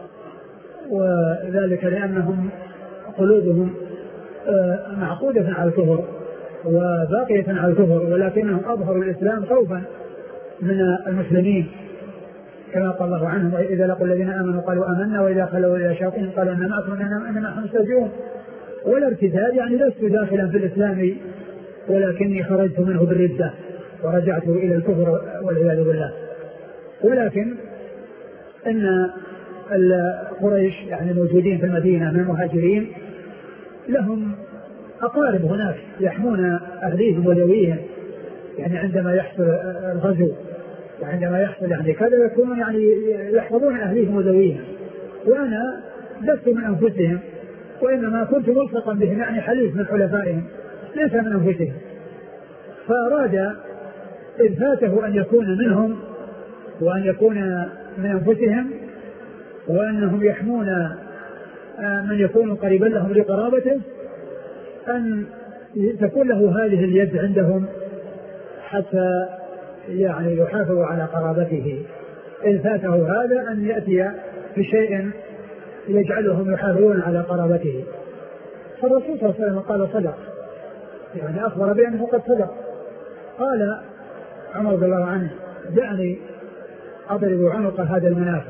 وذلك لأنهم قلوبهم معقودة على الكفر وباقية على الكفر، ولكنهم أظهروا الإسلام خوفا من المسلمين كما قال الله عنهم وإذا لقوا الذين آمنوا قالوا آمنا وإذا خلوا إلى شياطين قالوا إننا معكم إنما نحن مستهزئون. والارتداد يعني لست داخلا في الإسلام ولكني خرجت منه بالردة ورجعت إلى الكفر والعياذ بالله. ولكن ان قريش يعني موجودين في المدينة من المهاجرين لهم أقارب هناك يحمون أهليهم وذويهم، يعني عندما يحصل الغزو وعندما يحصل يعني كذا يكونون يعني يحفظون أهليهم وذويهم، وأنا لست من أنفسهم وإنما كنت ملصقا بهم، يعني حليف من حلفائهم ليس من أنفسهم. فأراد إذ فاته أن يكون منهم وأن يكون من أنفسهم وأنهم يحمون من يكون قريبا لهم لقرابته أن تكون له هذه اليد عندهم حتى يعني يحافظوا على قرابته. إن فاته هذا أن يأتي بشيء يجعلهم يحافظون على قرابته. فالرسول صلى الله عليه وسلم قال صدق، يعني أخبر بأنه قد صدق. قال عمر رضي الله عنه دعني أضرب عنق هذا المنافق،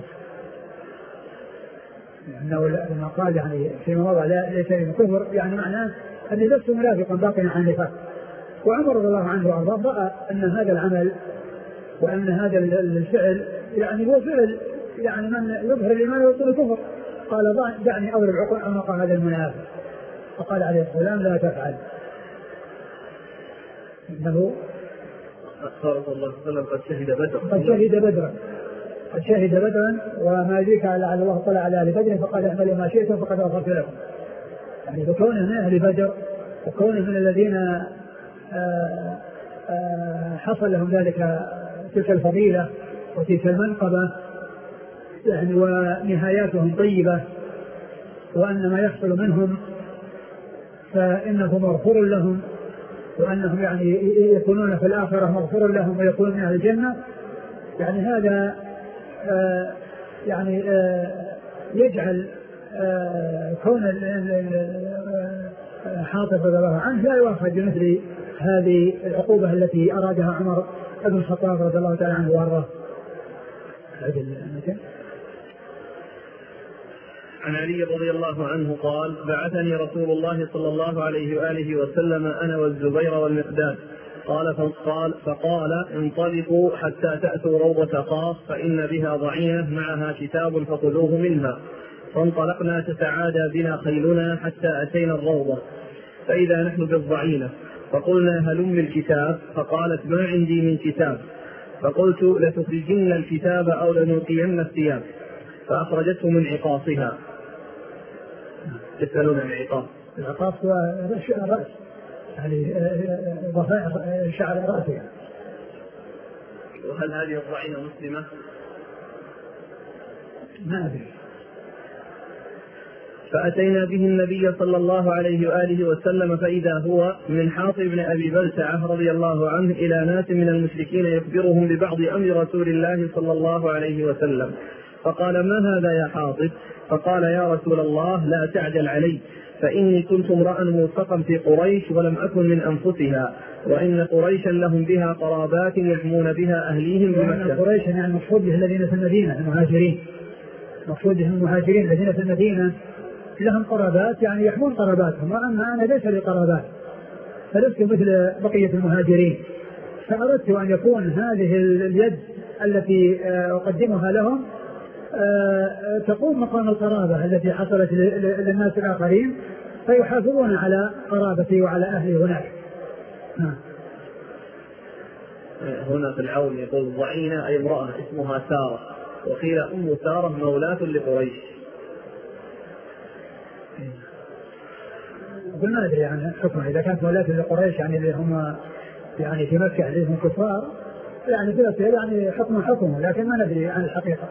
لأنه لما قال يعني فيما مضى لا ليس من كفر يعني معناه أني لست منافقا باقيا عن النفاق. وعمر رضي الله عنه وأرضاه رأى أن هذا العمل وأن هذا الفعل يعني هو فعل يعني من يظهر الإيمان ويبطل الكفر. قال دعني أضرب عنق هذا المنافق، فقال عليه السلام لا تفعل إنه قال صلى الله عليه وسلم قد شهد بدرا قد شهد بدرا قد شهد بدرا وما يدريك لعل الله طلع على أهل بدر فقال اعملوا ما شئتم فقد غفرت لكم. يعني بكونه من أهل بدر وكونه من الذين آآ آآ حصل لهم ذلك تلك الفضيلة وتلك المنقبة يعني ونهاياتهم طيبة وأن ما يحصل منهم فإنه مغفور لهم وأنهم يعني يكونون في الآخرة مغفور لهم ويكونون من أهل الجنة. يعني هذا آه يعني آه يجعل آه كون حاطب رضي الله عنه لا يوافق بمثل هذه العقوبة التي أرادها عمر بن الخطاب رضي الله تعالى عنه وارضاه. عن علي رضي الله عنه قال بعثني رسول الله صلى الله عليه وآله وسلم أنا والزبير والمقداد قال فقال, فقال انطلقوا حتى تأتوا روضة قاف فإن بها ضعينة معها كتاب فخذوه منها. فانطلقنا تتعادى بنا خيلنا حتى أتينا الروضة فإذا نحن بالضعينة فقلنا هلم الكتاب فقالت ما عندي من كتاب فقلت لتخرجن الكتاب أو لنلقين الثياب فأخرجته من عقاصها. تسألون عن العقاص؟ العقاص هو الرأس يعني ضفائر شعر رأسها. وهل هذه الضعينة مسلمة؟ ما أدري. فأتينا به النبي صلى الله عليه وآله وسلم فإذا هو من حاطب بن أبي بلتعة رضي الله عنه إلى ناس من المشركين يخبرهم ببعض أمر رسول الله صلى الله عليه وسلم. فقال ما هذا يا حاطب؟ فقال يا رسول الله لا تعجل علي فإني كنت امرأ موثقا في قريش ولم أكن من أنفسها وإن قريشا لهم بها قرابات يحمون بها أهليهم بمكة. قريش يعني المقصود به الذين في المدينة المهاجرين، المقصود به المهاجرين الذين في المدينة لهم قرابات يعني يحمون قراباتهم، وأما أنا ليس لي قرابات فلست مثل بقية المهاجرين. فأردت أن يكون هذه اليد التي أقدمها لهم تقوم مقام القرابة التي حصلت للناس الآخرين فيحافظون على قرابتي وعلى أهلي هناك. هنا في العون يقول ضعينة أي امرأة اسمها سارة وقيل أم سارة مولاة لقريش. قلنا أدري يعني حكمها إذا كانت مولاة لقريش يعني اللي هم يعني في مكة عليهم كفار يعني كذا يعني حكم حكمه لكن ما ندري عن الحقيقة.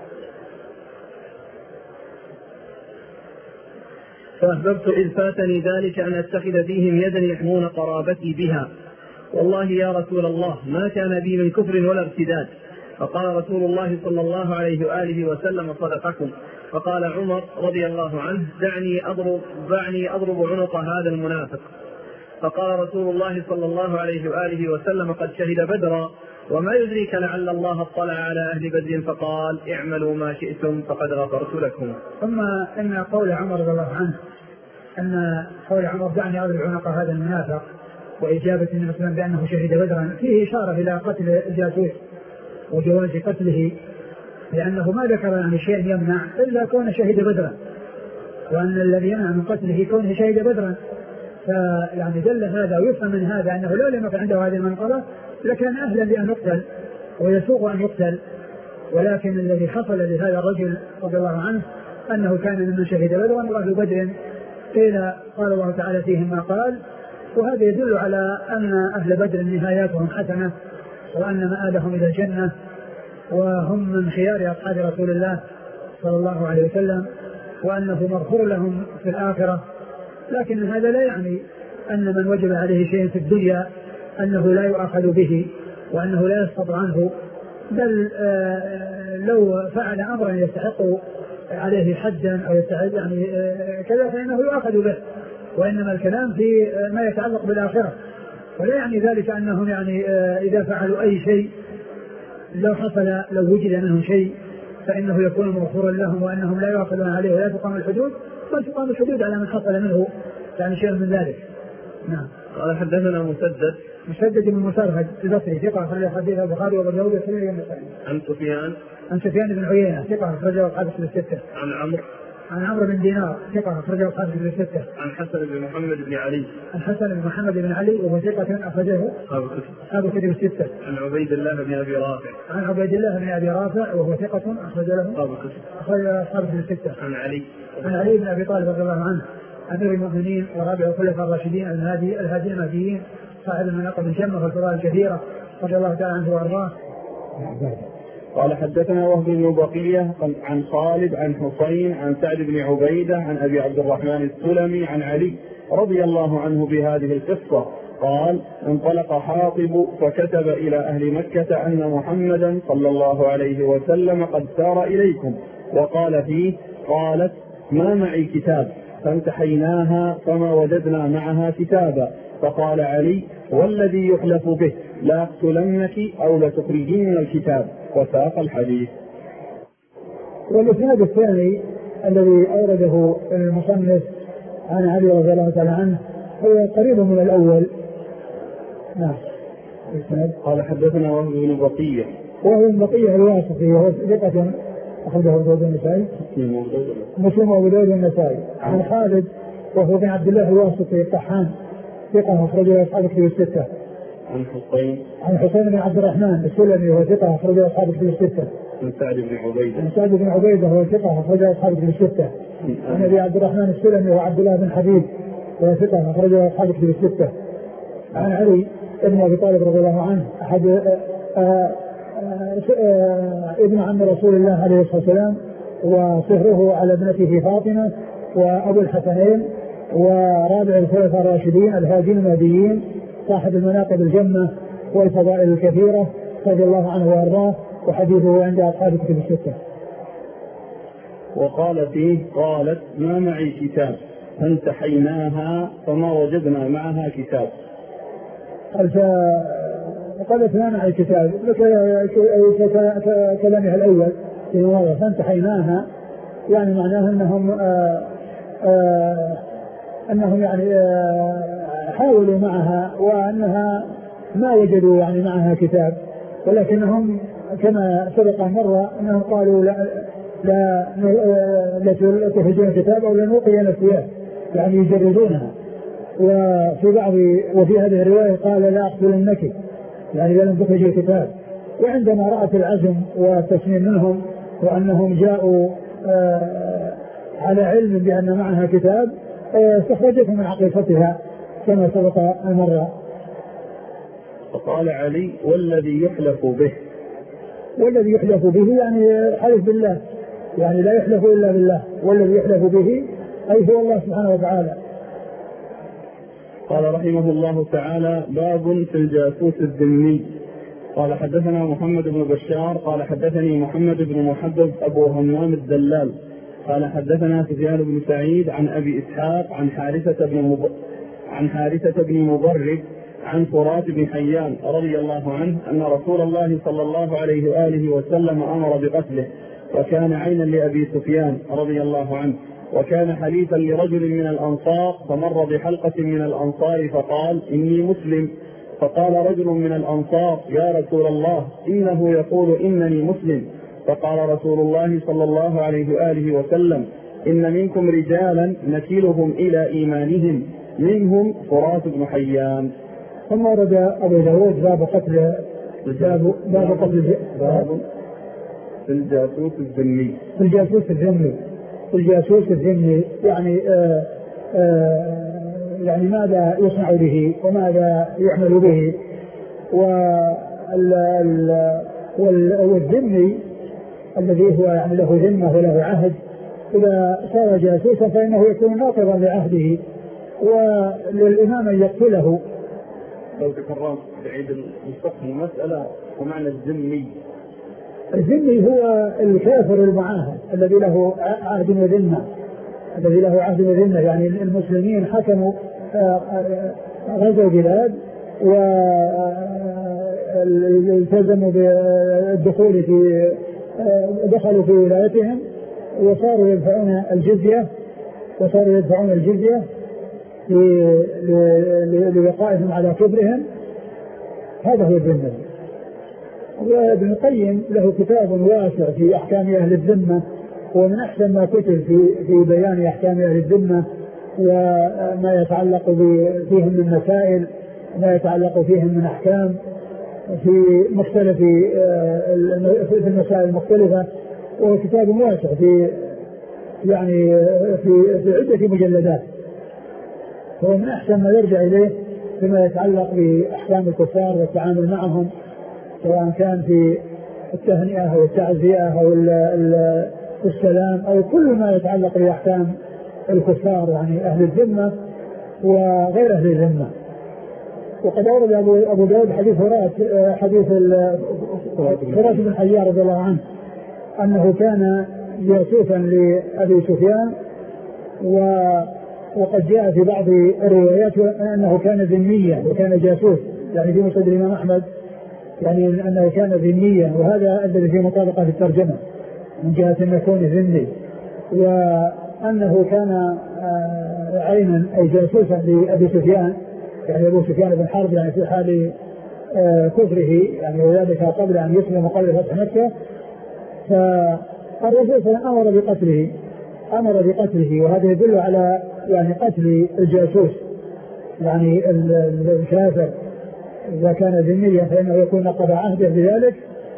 فأحببت إذ فاتني ذلك أن أتخذ فيهم يدا يحمون قرابتي بها والله يا رسول الله ما كان بي من كفر ولا ارتداد. فقال رسول الله صلى الله عليه وآله وسلم صدقكم. فقال عمر رضي الله عنه دعني أضرب, دعني أضرب عنق هذا المنافق. فقال رسول الله صلى الله عليه وآله وسلم قد شهد بدرا وما يدريك لعل الله اطلع على أهل بدر فقال اعملوا ما شئتم فقد غفرت لكم. ثم إن قول عمر رضي الله عنه أن قول عمر دعني أضرب عنق هذا المنافق وإجابة النبي صلى الله عليه وسلم بأنه شهد بدرا فيه إشارة إلى قتل الجاسوس وجواز قتله لأنه ما ذكر يعني شيء يمنع إلا كون شهيد بدرا، وأن الذي يمنع من قتله كونه شهيد بدرا. فيعني دل هذا ويفهم من هذا أنه لو لم يكن عنده هذه المنقبة لكان أهلا لأن يقتل ويسوق أن يقتل، ولكن الذي حصل لهذا الرجل رضي الله عنه أنه كان ممن شهد بدرا وأهل بدر قيل قال الله تعالى فيهم ما قال. وهذا يدل على أن أهل بدر نهاياتهم حسنة وأن مآلهم إلى الجنة وهم من خيار أصحاب رسول الله صلى الله عليه وسلم، وأنه مغفور لهم في الآخرة. لكن هذا لا يعني أن من وجب عليه شيء في الدنيا أنه لا يؤخذ به وأنه لا يسقط عنه، بل آه لو فعل أمرا يستحق عليه حدا أو يستحق يعني آه كذا فإنه يؤخذ به، وإنما الكلام في ما يتعلق بالآخرة. ولا يعني ذلك أنهم يعني آه إذا فعلوا أي شيء لو حصل لو وجد منهم شيء فإنه يكون مغفورا لهم وأنهم لا يؤخذون عليه ولا تقام الحدود، بل تقام الحدود على من حصل منه يعني شيء من ذلك. نعم. قال حدثنا مسدد مسدد بن مسرهد البصري ثقة أخرج حديث البخاري وأبو داود والترمذي والنسائي. عن سفيان عن سفيان بن عيينة ثقة أخرجه أصحاب الكتب الستة. عن عمرو عن عمرو بن دينار ثقة أخرجه أصحاب الكتب الستة. عن حسن بن محمد بن علي عن حسن بن محمد بن علي وهو ثقة أخرجه أصحاب الكتب الستة. عن عبيد الله بن أبي رافع عن عبيد الله بن أبي رافع وهو ثقة أخرج له أخرج أصحاب الكتب الستة. عن علي عن علي بن أبي طالب رضي الله عنه أمير المؤمنين ورابع الخلفاء الراشدين الهادي الهادي المهديين صاحب المناقب الجمة والفضائل الكثيرة رضي الله تعالى عنه وأرضاه. قال حدثنا وهب بن بقية عن خالد عن حسين عن سعد بن عبيدة عن أبي عبد الرحمن السلمي عن علي رضي الله عنه بهذه القصة قال انطلق حاطب فكتب إلى أهل مكة أن محمدا صلى الله عليه وسلم قد سار إليكم وقال فيه قالت ما معي كتاب فانتحيناها فما وجدنا معها كتابا فقال علي والذي يحلف به لا أقتلنك أو لتخرجين الكتاب وساق الحديث. والإسناد الثاني الذي أورده المصنف عن علي رضي الله تعالى عنه هو قريب من الأول. نعم. قال حدثنا وهو بن بقية وهو بن بقية الواسطي وهو ثقة أخرجه أبو داود النسائي مسلم وأبو داود النسائي. عن خالد وهو بن عبد الله الواسطي الطحان ثقة أخرجه أصحاب الكتب الستة. عن حسين عن حسين بن عبد الرحمن السلمي وهو ثقة أخرجه أصحاب الكتب الستة. عن سعد بن عبيدة عن سعد بن عبيدة وهو ثقة أخرجه أصحاب الكتب الستة. عن أبي عبد الرحمن السلمي وعبد الله بن حبيب وهو ثقة أخرجه أصحاب الكتب الستة. عن علي بن أبي طالب رضي الله عنه أحد آآ آآ آآ ابن عم رسول الله عليه الصلاة والسلام وصهره على ابنته فاطمة وأبو الحسنين ورابع الخلفاء الراشدين الهادين المهديين صاحب المناقب الجمة والفضائل الكثيرة رضي الله عنه وأرضاه وحديثه عند أصحاب الكتب الستة. وقال فيه قالت ما معي كتاب فانتحيناها فما وجدنا معها كتاب. قالت ما معي كتاب كلامها الأول في مواضع فانتحيناها يعني معناه أنهم آآ آآ أنهم يعني حاولوا معها وأنها ما وجدوا يعني معها كتاب، ولكنهم كما سبق مرة أنهم قالوا لا لا لا تخرجون كتاب أو لا نلقي الثياب يعني يجردونها. وفي بعض وفي هذه الرواية قال لا أقتلنك يعني لم تخرجوا الكتاب. وعندما رأت العزم والتسميم منهم وأنهم جاءوا على علم بأن معها كتاب استخرجته من عقيقتها كما سبق مرة. فقال علي والذي يحلف به والذي يحلف به يعني حلف بالله يعني لا يحلف إلا بالله والذي يحلف به أي هو الله سبحانه وتعالى. قال رحمه الله تعالى باب في الجاسوس الذمي. قال حدثنا محمد بن بشار قال حدثني محمد بن محبب أبو همام الدلال قال حدثنا سفيان بن سعيد عن أبي إسحاق عن حارثة بن مب... عن حارثة بن مضرب عن فرات بن حيان رضي الله عنه أن رسول الله صلى الله عليه وآله وسلم أمر بقتله وكان عينا لأبي سفيان رضي الله عنه وكان حليفا لرجل من الأنصار فمر بحلقة من الأنصار فقال إني مسلم فقال رجل من الأنصار يا رسول الله إنه يقول إنني مسلم فقال رسول الله صلى الله عليه وآله وسلم: إن منكم رجالا نكلهم إلى إيمانهم، منهم فراس بن حيان. ثم ورد أبو داود باب قتل باب باب قتل باب في الجاسوس الذمي. في الجاسوس الذمي في الجاسوس الذمي يعني آآ آآ يعني ماذا يصنع به وماذا يعمل به. والذمي الذي هو يعني له ذمة وله عهد إذا صار جاسوسا فإنه يكون ناقضا لعهده وللإمام أن يقتله. لو تكررت بعيد المستقبل المسألة ومعنى الذمي. الذمي هو الكافر المعاهد الذي له عهد وذمة الذي له عهد وذمة يعني المسلمين حكموا غزوا بلاد والتزموا بالدخول في دخلوا في ولايتهم وصاروا يدفعون الجزية وصاروا يدفعون الجزية لوقائهم على كبرهم. هذا هو الذمة. وابن القيم له كتاب واسع في أحكام أهل الذمة ومن أحسن ما كتب في في بيان أحكام أهل الذمة وما يتعلق فيهم من مسائل ما يتعلق فيهم من أحكام في مختلف في المسائل المختلفة. وهو كتاب واسع في يعني في في عدة مجلدات. هو من أحسن ما يرجع إليه فيما يتعلق بأحكام الكفار والتعامل معهم سواء كان في التهنئة أو التعزية أو السلام أو كل ما يتعلق بأحكام الكفار يعني أهل الذمة وغير أهل الذمة. وقد أورد أبو داود حديث فراس حديث فراس بن حيان رضي الله عنه أنه كان جاسوسا لأبي سفيان وقد جاء في بعض الروايات أنه كان ذميا وكان جاسوس يعني في مسند الإمام أحمد يعني أنه كان ذميا وهذا الذي في مطابقة في الترجمة من جهة أن يكون ذمي. وأنه كان عينا أي جاسوسا لأبي سفيان يعني أبو سفيان بن حرب يعني في حال كفره يعني وذلك قبل أن يسلم قبل فتح مكة. فالرسول صلى الله عليه وسلم أمر بقتله أمر بقتله وهذا يدل على يعني قتل الجاسوس يعني الكافر إذا كان ذميا فإنه يكون نقض عهده بذلك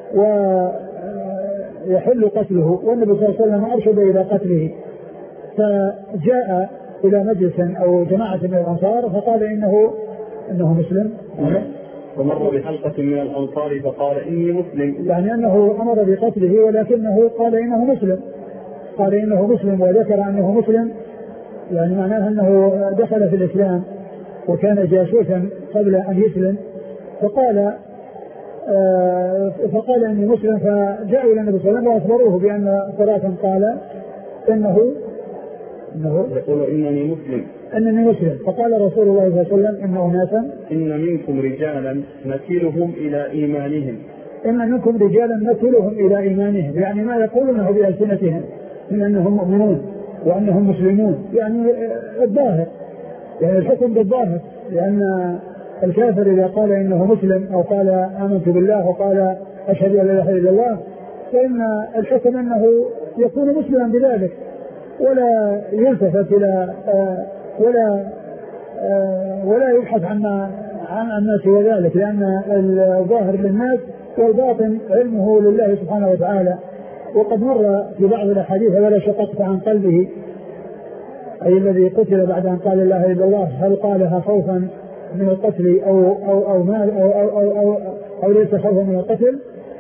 ويحل قتله. والنبي صلى الله عليه وسلم أرشد إلى قتله فجاء إلى مجلس أو جماعة من الأنصار فقال إنه إنه مسلم ومر بحلقة من الأنصار فقال إني مسلم يعني أنه أمر بقتله ولكنه قال إنه مسلم قال إنه مسلم وذكر أنه مسلم يعني معناه أنه دخل في الإسلام وكان جاسوسا قبل أن يسلم. فقال آه فقال إني مسلم. فجاءوا إلى النبي صلى الله عليه وسلم وأخبروه بأن صراحة قال إنه إنه يقول إنني مسلم أنني مسلم. فقال رسول الله صلى الله عليه وسلم إنه ناسا إن منكم رجالا نكلهم إلى إيمانهم إن منكم رجالا نكلهم إلى إيمانهم يعني ما يقولونه بألسنتهم من أنهم مؤمنون وأنهم مسلمون يعني الظاهر يعني الحكم بالظاهر لأن الكافر إذا قال إنه مسلم أو قال آمنت بالله وقال أشهد أن لا إله إلا الله فإن الحكم أنه يكون مسلما بذلك ولا يلتفت إلى ولا ولا يبحث عما عن الناس سوى ذلك لأن الظاهر للناس والباطن علمه لله سبحانه وتعالى. وقد مر في بعض الأحاديث ولا شققت عن قلبه أي الذي قتل بعد أن قال لا إله إلا الله هل قالها خوفا من القتل أو أو أو ما أو أو أو, أو, أو ليس خوفا من القتل.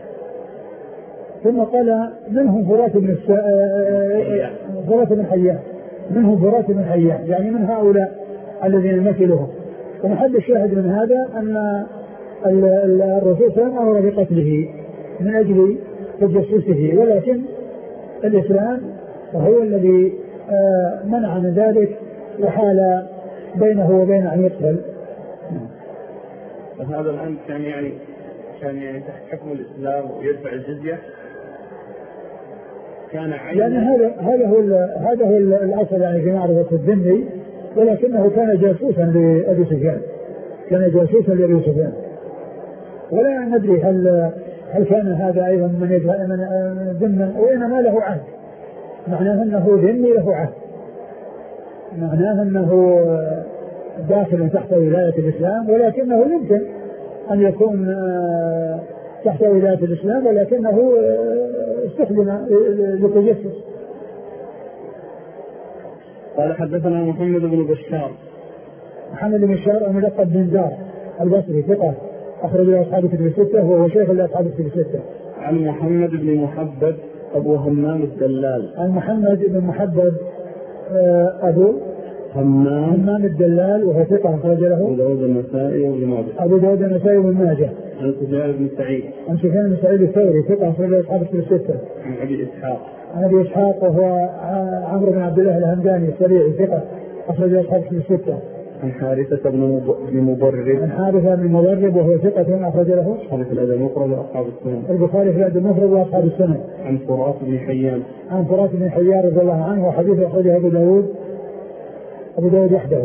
ثم قال منهم فراس بن فراس بن حيان منهم فراس بن حيان يعني من هؤلاء الذين مثلهم. ومحل الشاهد من هذا أن الرسول صلى الله عليه وسلم أمر بقتله من أجل تجسسه ولكن الإسلام هو الذي منع من ذلك وحال بينه وبين أن يقتل. هذا الآن كان يعني كان يعني تحت حكم الإسلام ويدفع الجزية كان عين يعني هذا هذا هو هذا هو الأصل يعني في معرفة الذمي ولكنه كان جاسوسا لأبي سفيان كان جاسوسا لأبي سفيان. ولا ندري هل هل كان هذا أيضا من يجهل من ذمة وإنما له عهد، معناه أنه ذمي له عهد، معناه أنه داخل تحت ولاية الإسلام، ولكنه يمكن أن يكون تحت ولاية الإسلام ولكنه استخدم للتجسس. قال حدثنا محمد بن بشار. محمد بن بشار الملقب بن دار البصري ثقة أخرج له أصحاب الكتب الستة وهو شيخ لأصحاب الكتب الستة. عن محمد بن محبب أبو همام الدلال. عن محمد بن محبب أبو همام همام الدلال وهو ثقة أخرج له أبو داود النسائي وابن ماجه. أبو داود النسائي وابن ماجه. عن سفيان بن سعيد. عن سفيان بن سعيد الثوري ثقة أخرج له أصحاب الكتب الستة. عن أبي إسحاق. عن أبي إسحاق وهو عمرو بن عبد الله الهمداني السريعي ثقة أخرج له أصحاب الكتب الستة. عن حارثة بن مبرد. عن حارثة بن مبرد وهو ثقة أخرج له البخاري في الأدب المفرد وأصحاب السنن. البخاري في الأدب المفرد وأصحاب السنن. عن فراس بن حيان. عن فراس بن حيان رضي الله عنه وحديث أخرجه أبو داود أبو داود وحده.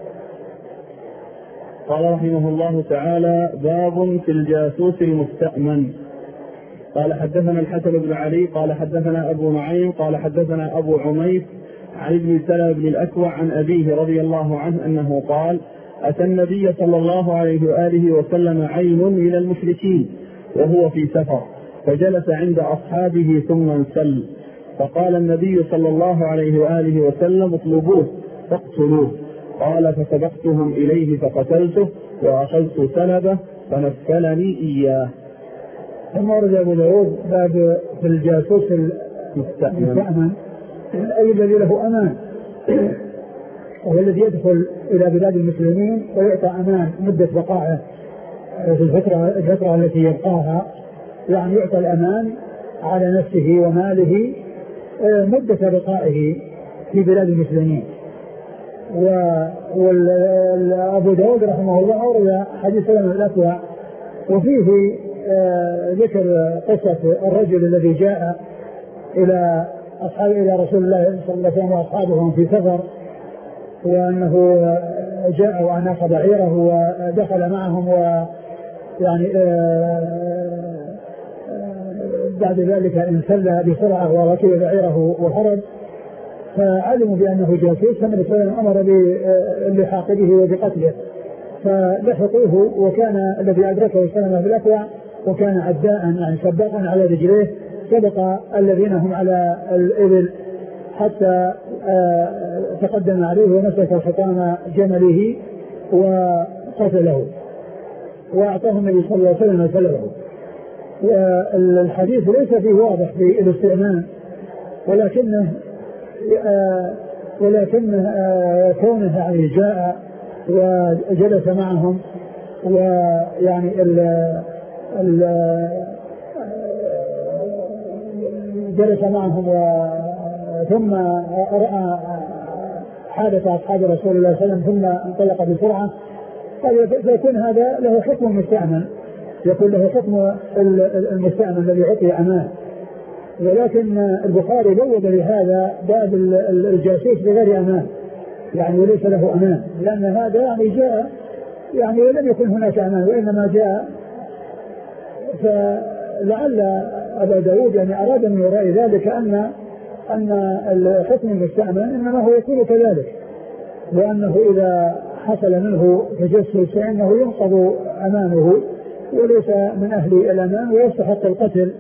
قال رحمه الله تعالى: باب في الجاسوس المستأمن. قال حدثنا الحسن بن علي قال حدثنا أبو نعيم قال حدثنا أبو عميس عن ابن سلمة بن الأكوع عن أبيه رضي الله عنه أنه قال: أتى النبي صلى الله عليه وآله وسلم عين من المشركين وهو في سفر، فجلس عند أصحابه ثم انسل، فقال النبي صلى الله عليه وآله وسلم: اطلبوه فاقتلوه. قال: فسبقتهم إليه فقتلته وأخذت سلبه فنفلني إياه. ثم ورد أبو داود باب في الجاسوس المستأمن أي الذي له أمان، وهو الذي يدخل إلى بلاد المسلمين ويعطى أمان مدة بقائه في الفترة, الفترة التي يبقاها، يعني يعطى الأمان على نفسه وماله مدة بقائه في بلاد المسلمين. وأبو داود رحمه الله أورد حديث سلمة الأكوع وفيه ذكر قصة الرجل الذي جاء إلى أصحاب إلى رسول الله صلى الله عليه وسلم وأصحابهم في سفر، وأنه جاء وأناق بعيره ودخل معهم، ويعني بعد ذلك انسل بسرعة وركب بعيره وهرب، فعلموا بأنه جاسوس، فالنبي صلى الله عليه وسلم أمر باللحاق به وبقتله، فلحقوه، وكان الذي أدركه سلمة بالأكوع وكان عداء يعني سباقا على رجليه، سبق الذين هم على الإبل حتى تقدم عليه ومسك خطام جمله وقتله وأعطاه النبي صلى الله عليه وسلم سلبه. والحديث ليس فيه واضح في الاستئمان، ولكنه ولكنه كونه يعني جاء وجلس معهم، ويعني ال ال جلس معهم ثم رأى حادثة أصحاب رسول الله صلى الله عليه وسلم ثم انطلق بسرعة، فيكون هذا له حكم مستأمن، يكون له حكم المستأمن الذي يعطي أمان. ولكن البخاري بوّب لهذا باب الجاسوس بغير أمان، يعني وليس له أمان، لأن هذا يعني جاء يعني لم يكن هناك أمان وإنما جاء، فلعل أبا داود يعني أراد من وراء ذلك أن أن الحكم المستأمن إنما هو يكون كذلك، وأنه إذا حصل منه تجسس فإنه ينقض أمانه وليس من أهل الأمان ويستحق القتل.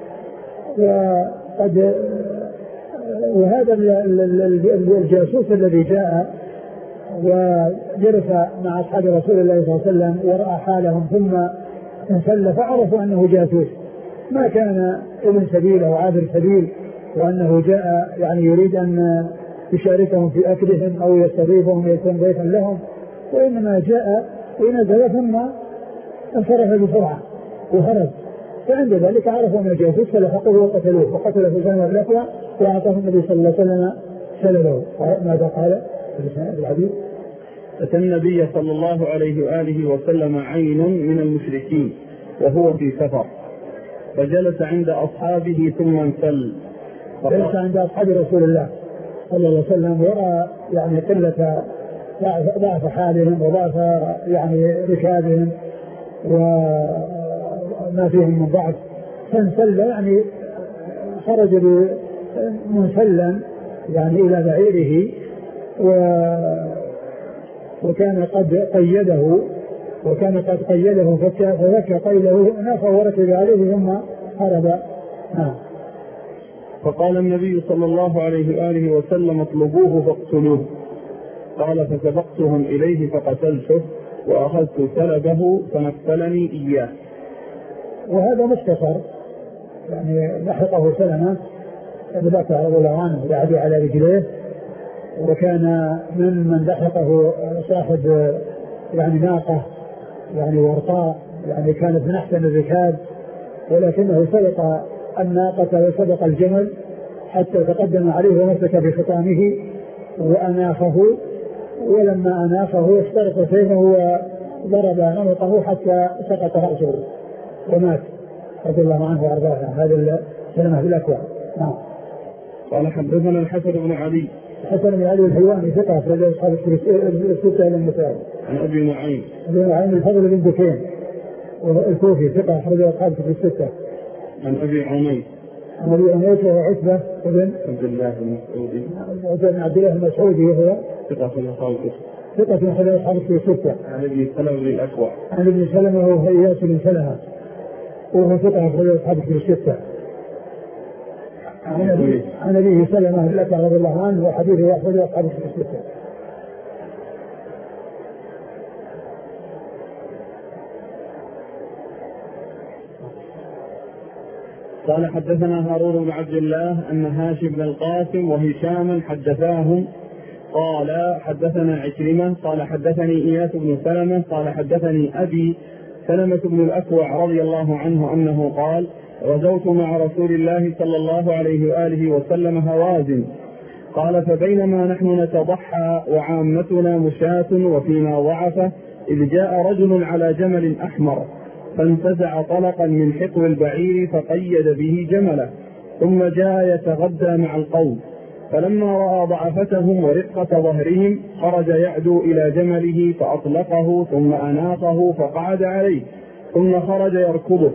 وقد وهذا الجاسوس الذي جاء وجلس مع أصحاب رسول الله صلى الله عليه وسلم ورأى حالهم ثم انسل، فعرفوا أنه جاسوس، ما كان ابن سبيل أو عابر سبيل، وأنه جاء يعني يريد أن يشاركهم في أكلهم أو يستضيفهم ويكون ضيفا لهم، وإنما جاء ونزل ثم انصرف بسرعة وهرب، فعند ذلك عرفوا من الجاسوس فلحقوه وقتلوه وقتل في سلمة الأكوع وأعطاه النبي صلى الله عليه وسلم سلبه. ماذا قال في الحديث؟ أتى النبي صلى الله عليه وآله وسلم عين من المشركين وهو في سفر، فجلس عند أصحابه ثم انسل. جلس عند أصحاب رسول الله صلى الله عليه وسلم ورأى يعني قلة ضعف حالهم وضعف يعني ركابهم وما فيهم من ضعف، فانسل يعني خرج منسلا يعني إلى بعيره و وكان قد قيده وكان قد قيده فذكى قيده نافه وركب عليه ثم هرب. نعم. فقال النبي صلى الله عليه وآله وسلم اطلبوه فاقتلوه. قال فسبقتهم إليه فقتلته وأخذت سلبه فمثلني إياه. وهذا مختصر يعني لحقه سلمة بن بكر رضي الله عنه يعدو على رجليه، وكان من من لحقه صاحب يعني ناقة يعني ورقاء يعني كانت من أحسن الركاب، ولكنه سبق الناقة وسبق الجمل حتى تقدم عليه ومسك بخطامه وأنافه، ولما أنافه استرق سيفه وضرب عنقه حتى سقط رأسه ومات رضي الله عنه وأرضاه. هذا سلمة بالأكوع. نعم. قال حدثنا الحسن بن علي الحسن بن علي الحلواني ثقة في أصحاب الستة إلى النساء. عن أبي نعيم أبي نعيم الفضل بن دكين والكوفي ثقة أخرج أصحاب في الستة. عن أبي عمير عن أبي عمير وهو عتبة بن عبد الله المسعودي عتبة بن عبد الله المسعودي وهو ثقة في أصحاب ثقة في أخرج أصحاب في الستة. عن أبي سلمة بن الأكوع عن ابن سلمة وهو إياس بن سلمة وهو ثقة أخرج أصحاب في الستة. عن أبيه سلمة بن الأكوع رضي الله عنه وحديثه أخرج أصحاب في الستة. قال حدثنا هارون بن عبد الله أن هاشم بن القاسم وهشاما حدثاهم قال حدثنا عكرمة قال حدثني إياس بن سلمة قال حدثني أبي سلمة بن الأكوع رضي الله عنه أنه قال غزوت مع رسول الله صلى الله عليه وآله وسلم هوازن. قال فبينما نحن نتضحى وعامتنا مشاة وفينا ضعفة إذ جاء رجل على جمل أحمر فانتزع طلقا من حقو البعير فقيد به جمله ثم جاء يتغدى مع القوم، فلما رأى ضعفتهم ورقة ظهرهم خرج يعدو إلى جمله فأطلقه ثم أناقه فقعد عليه ثم خرج يركضه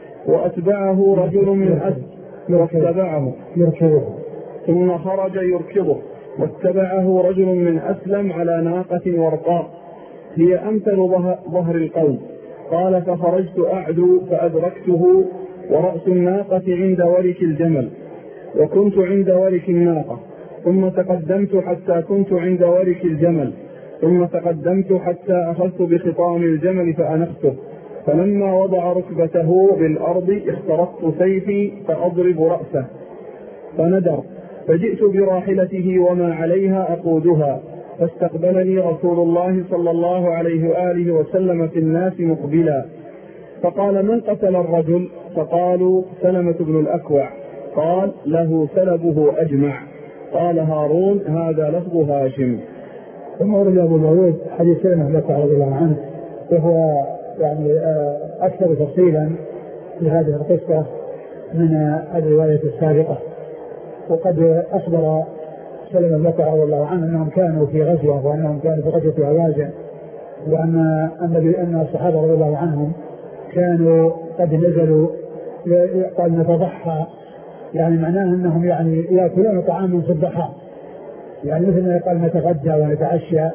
وأتبعه رجل من أسلم واتبعه يركضه ثم خرج يركضه واتبعه رجل من أسلم على ناقة ورقاء هي أمثل ظهر القوم. قال فخرجت أعدو فأدركته ورأس الناقة عند ورك الجمل وكنت عند ورك الناقة ثم تقدمت حتى كنت عند ورك الجمل ثم تقدمت حتى أخذت بخطام الجمل فأنخته، فلما وضع ركبته بالأرض اخترقت سيفي فأضرب رأسه فندر فجئت براحلته وما عليها أقودها فاستقبلني رسول الله صلى الله عليه وآله وسلم في الناس مقبلا فقال من قتل الرجل؟ فقالوا سلمة بن الأكوع. قال له سلبه أجمع. قال هارون هذا لفظ هاشم. ثم ورد أبو داود حديث سلمة بن الأكوع رضي الله عنه وهو يعني أكثر تفصيلا في هذه القصة من الرواية السابقة. وقد أخبر سلمة بن الأكوع رضي الله عنه أنهم كانوا في غزوة وأنهم كانوا في غزوة هوازن، وأن النبي أن الصحابة رضي الله عنهم كانوا قد نزلوا قال نتضحى، يعني معناه أنهم يعني يأكلون طعاما في الضحى، يعني مثل ما يقال نتغدى ونتعشى،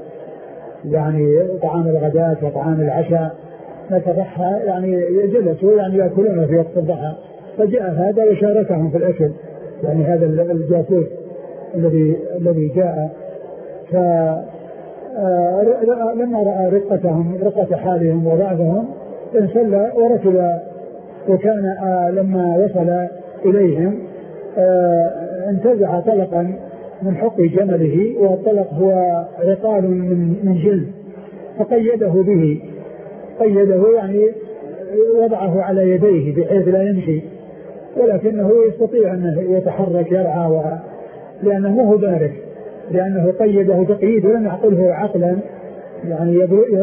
يعني طعام الغداء وطعام العشاء نتضحى يعني جلسوا يعني يأكلون في وقت الضحى، فجاء هذا وشاركهم في الأكل، يعني هذا الجاسوس الذي الذي جاء فلما رأى رقتهم رقة حالهم وضعفهم انسلى وركب، وكان لما وصل إليهم انتزع طلقا من حق جمله، والطلق هو عقال من جلد فقيده به، قيده يعني وضعه على يديه بحيث لا يمشي، ولكنه يستطيع أن يتحرك يرعى و... لأنه ما هو بارك، لأنه قيده تقييد ولم يعقله عقلا، يعني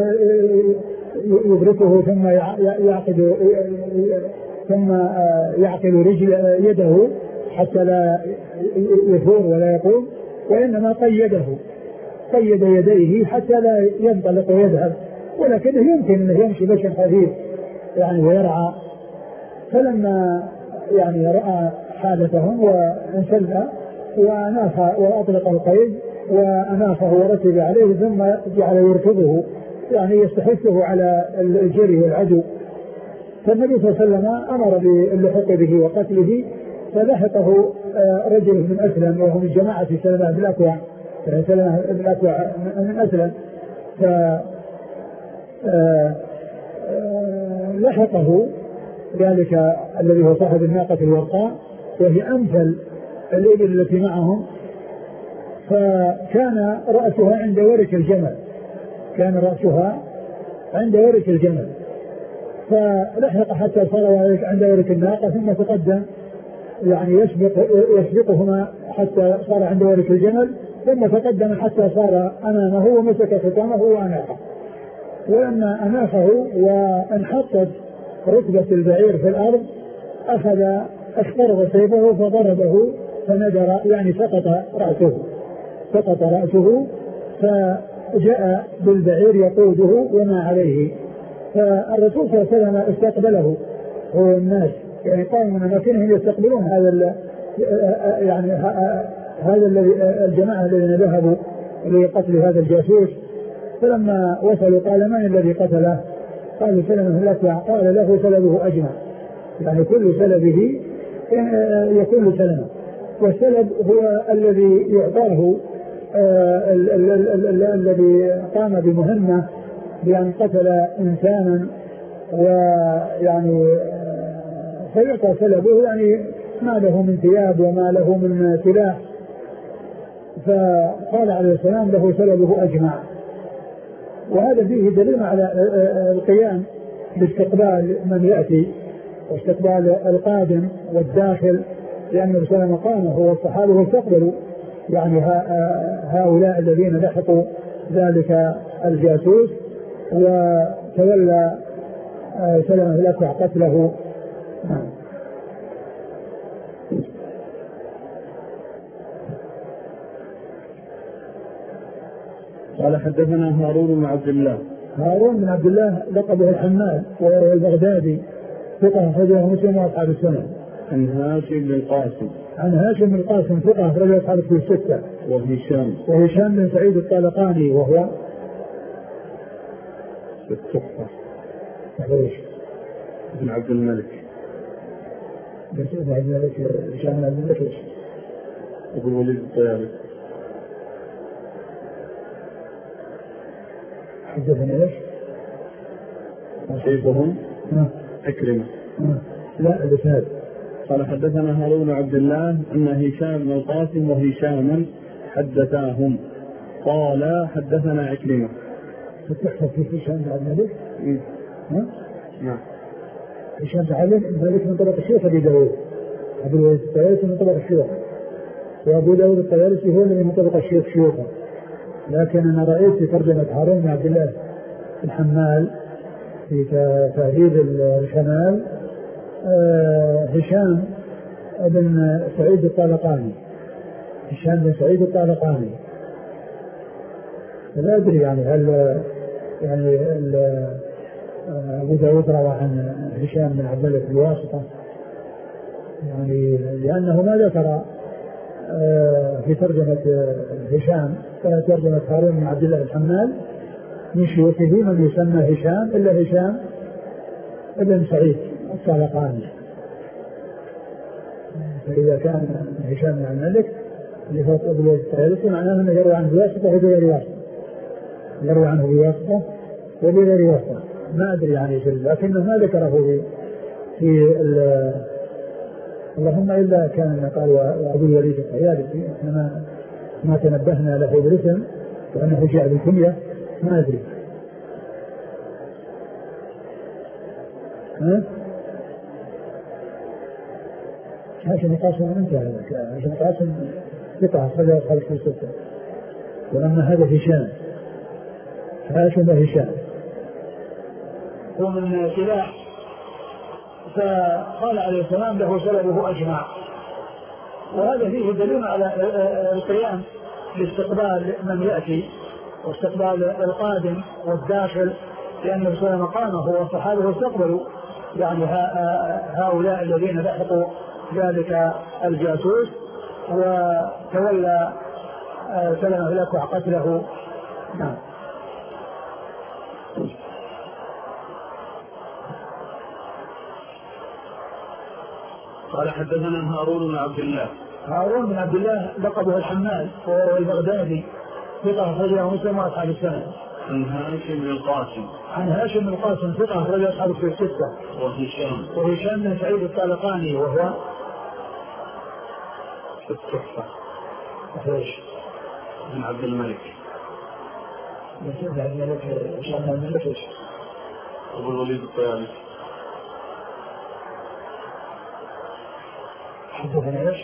يدركه ثم يعقد ثم يعقل رجل يده حتى لا يثور ولا يقوم، وإنما قيده قيد يديه حتى لا ينطلق ويذهب، ولكنه يمكن أنه يمشي مشي خفيف يعني ويرعى. فلما يعني رأى حالتهم وانسل وأناخ وأطلق القيد وأناخه وركب عليه ثم جعل يركضه يعني يستحثه على الجري والعدو. فالنبي صلى الله عليه وسلم أمر باللحق به وقتله، فلحقه رجل من أسلم وهو من جماعة سلمة بن الأكوع سلمة بن الأكوع من أسلم، فلحقه ذلك الذي هو صاحب الناقة الورقاء وهي أمثل الإبل التي معهم، فكان رأسها عند ورك الجمل كان رأسها عند ورك الجمل فلحق حتى صار عند ورك الناقة ثم تقدم يعني يسبق يسبقهما حتى صار عند ورك الجمل ثم تقدم حتى صار أمامه ومسك ختامه وأناخه. ولما أناخه وانحطت ركبة البعير في الأرض أخذ أشقرب سيفه فضربه فندر يعني سقط رأسه سقط رأسه فجاء بالبعير يقوده وما عليه. فالرسول صلى الله عليه وسلم استقبله هو الناس يعني قاموا من أماكنهم يستقبلون هذا يعني هذا الذي الجماعة الذين ذهبوا لقتل هذا الجاسوس. فلما وصلوا قال من الذي قتله؟ قالوا سلمة الأكوع. قال له سلبه أجمع يعني كل سلبه يكون سلمة، والسلب هو الذي يعطاه الذي قام بمهمة بأن قتل إنسانا ويعني فيعطى سلبه يعني ما له من ثياب وما له من سلاح. فقال عليه السلام له سلبه أجمع. وهذا فيه دليل على القيام باستقبال من يأتي واستقبال القادم والداخل، لأن الرسول مقامه هو الصحابة استقبلوا يعني هؤلاء الذين لحقوا ذلك الجاسوس وتولى سلمة الأكوع قتله. قال حدثنا هارون بن عبد الله. هارون بن عبد الله لقبه الحمال وهو البغدادي ثقة أخرجه مسلم وأصحاب السنن. عن هاشم بن القاسم. عن هاشم بن القاسم ثقة أخرجه أصحاب الكتب الستة. وهشام. وهشام بن سعيد الطالقاني وهو التحفة. بن عبد الملك. بن عبد الملك هشام بن عبد الملك. أبو الوليد الطيالسي. حدثنا ايش؟ شيخهم أكرمة. لا الإسناد. قال حدثنا هارون بن عبد الله أن هشام بن القاسم وهشاما حدثاهم قال حدثنا عكرمة. تحفظ في هشام بن عبد الملك؟ نعم. هشام بن عبد الملك من طبق الشيوخ أبي داود. أبو الوليد الطيالسي من طبق الشيوخ، وأبو داود الطيالسي هو الذي من طبق الشيوخ شيوخه. لكن أنا رأيت في ترجمة هارون بن عبد الله الحمال في تهذيب الكمال هشام بن سعيد الطالقاني هشام بن سعيد الطالقاني. لا أدري يعني هل يعني أبو داود روى عن هشام بن عبد الملك بالواسطة يعني لأنه ما ذكر في ترجمة هشام ترجمة هارون بن عبد الله الحمال من شيوخه من يسمى هشام إلا هشام ابن سعيد الطالقاني. فإذا كان هشام بن عبد الملك اللي هو أبو الوليد الطيالسي معناه أنه يروي عنه بواسطة وبغير واسطة، يروي عنه بواسطة وبغير واسطة. ما أدري يعني لكنه ما ذكره في في اللهم إلا كان قال وأبو الوليد الطيالسي إحنا ما تنبهنا له بالاسم وأنه جاء بالكنية ما أدري. ها؟ هاشم قاسم انتهى هاشم قاسم قطعة خلال خلف الستة، ولما هذا هشام هاشم هشام ومن سلاح. فقال عليه السلام له سلبه أجمع. وهذا فيه دليل على القيام باستقبال من يأتي واستقبال القادم والداخل، لأن الرسول مقامه والصحابة استقبلوا يعني هؤلاء الذين لحقوا ذلك الجاسوس وتولى سلمة الأكوع قتله. نعم. قال حدثنا هارون بن عبد الله. هارون بن عبد الله لقبه الحمال وهو البغدادي ثقة أخرجه مسلم وأصحاب السنة. عن هاشم بن القاسم. عن هاشم بن القاسم ثقة أخرجه أصحاب الستة. وهشام. وهشام بن سعيد الطالقاني وهو التحفة. ايش؟ بن عبد الملك. بن عبد الملك هشام بن الملك ايش؟ أبو الوليد الطيالسي. حدثنا ايش؟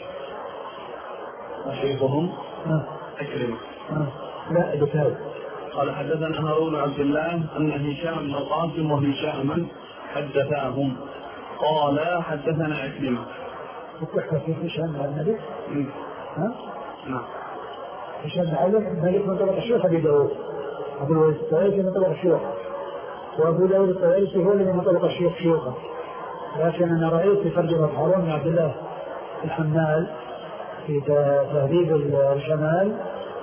أشيخهم أكرمة. لا دكتور. قال حدثنا هارون بن عبد الله أن هشام بن القاسم وهشاما حدثاهم قال حدثنا عكرمة. التحفة في هشام بن الملك. ها؟ نعم. هشام بن الملك من طبق الشيوخ أبي داود. أبو الوليد الطيالسي من طبق الشيوخ. وأبو داود الطيالسي هو الذي من طبق الشيوخ شيوخه. لكن أنا رأيت في ترجمة هارون بن عبد الله الحمال في تهذيب الشمال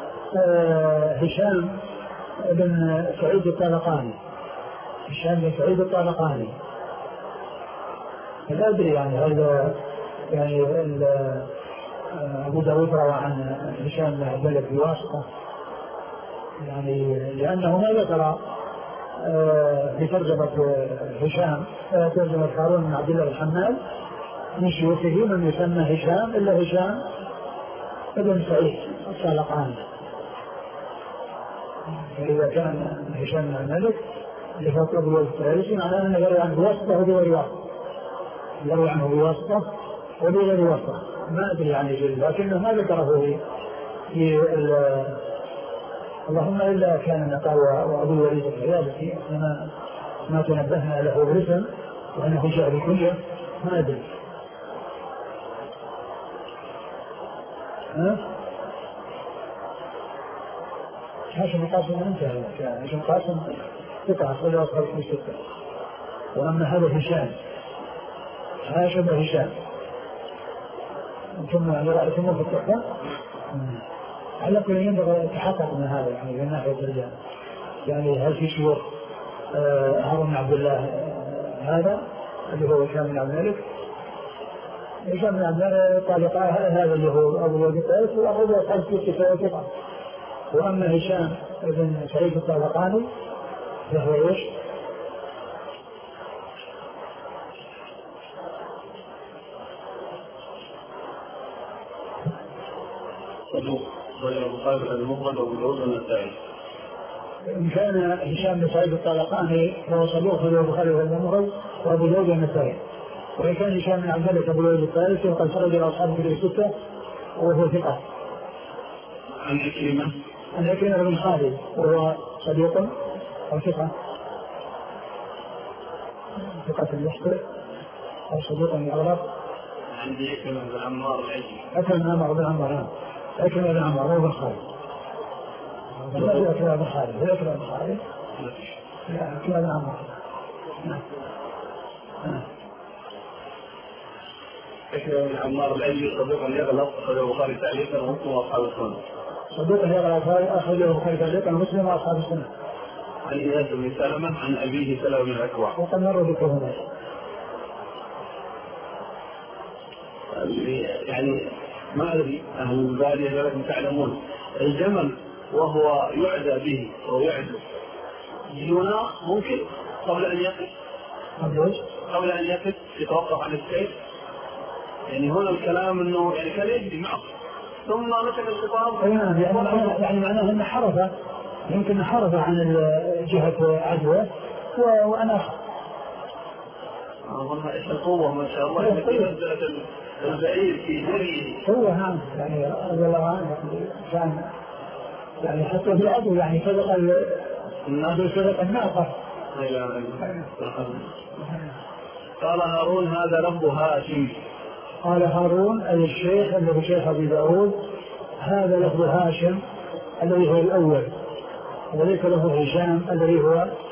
هشام بن سعيد الطالقاني. هشام بن سعيد الطالقاني. لا أدري يعني هذا يعني أبو داود روى عن هشام بن عبد الله بواسطة يعني لأنه ما ذكر في ترجمة هشام ترجمة هارون بن عبد الله الحمال من شيوخه من يسمى هشام إلا هشام ابن سعيد الطالقاني. فإذا كان هشام بن الملك لفظ أبو الوليد الطيالسي معناه أنه يروي عنه بواسطة وبغير واسطة. يروي عنه بواسطة وبغير واسطة. ما أدري عن جل لكنه ما ذكره في في اللهم إلا كان قال وأبو الوليد الطيالسي ما ما تنبهنا له بالاسم وأنه جاء بكله ما أدري. ها؟ هاشم القاسم انتهى. هاشم القاسم ثقة أخرجه أصحاب الستة. وأما هذا هشام هاشم هشام ثم يعني رأيتموه في التحفة. على كل ينبغي التحقق من هذا يعني من ناحية الرجال يعني هل في شيوخ هارون بن عبد الله هذا اللي هو هشام بن عبد الملك. هشام بن عبد الملك طالقاه هذا اللي هو أبو الوليد الطيالسي وأخرجه أصحاب الستة ثقة. وأما هشام بن سعيد الطالقاني فهو ايش؟ صدوق غير البخاري المفرد وابو داود والنسائي. إن كان هشام بن سعيد الطالقاني فهو صدوق غير البخاري والمفرد وابو داود والنسائي. وإن كان هشام بن عبد الملك أبو الوليد الطيالسي وقد خرج إلى أصحاب الكتب الستة وهو ثقة. عن عكرمة. عن عكرمة بن خالد وهو صديق أو ثقة ثقة يخطئ أو صديق يغلط. عندي عكرمة بن عمار العجلي. عكرمة بن عمار بن عمار عكرمة بن عمار هو بن خالد. لا هو عكرمة بن خالد هو عكرمة بن خالد. لا عكرمة بن عمار. عكرمة بن عمار العجلي صديق يغلط أخرجه البخاري تعليقا ومسلم وأصحاب السنة. صديق يغلط أخرجه البخاري تعليقا ومسلم وأصحاب السنة. عن إياس بن سلمة عن أبيه سلمة بن الأكوع. وقد مر ذكرهما. يعني ما أدري أهل البادية لكم تعلمون الجمل وهو يعدى به أو يعدو يناق ممكن قبل أن يقف قبل أن يقف يتوقف عن السير. يعني هنا الكلام أنه يعني كان يجري معه ثم مسك الخطاب. يعني, يعني معناه أنه حرف يمكن حرف عن جهة عدوه وأنا أظن إيش القوة ما شاء الله في منزلة البعير في جريه. هو ها يعني رضي الله عنه كان يعني حتى في العدو يعني سبق الناس سبق الناقة. قال هارون هذا لفظ هاشم. قال هارون أي الشيخ الذي شيخ أبي داود هذا لفظ هاشم الذي هو الأول وليس له هشام الذي هو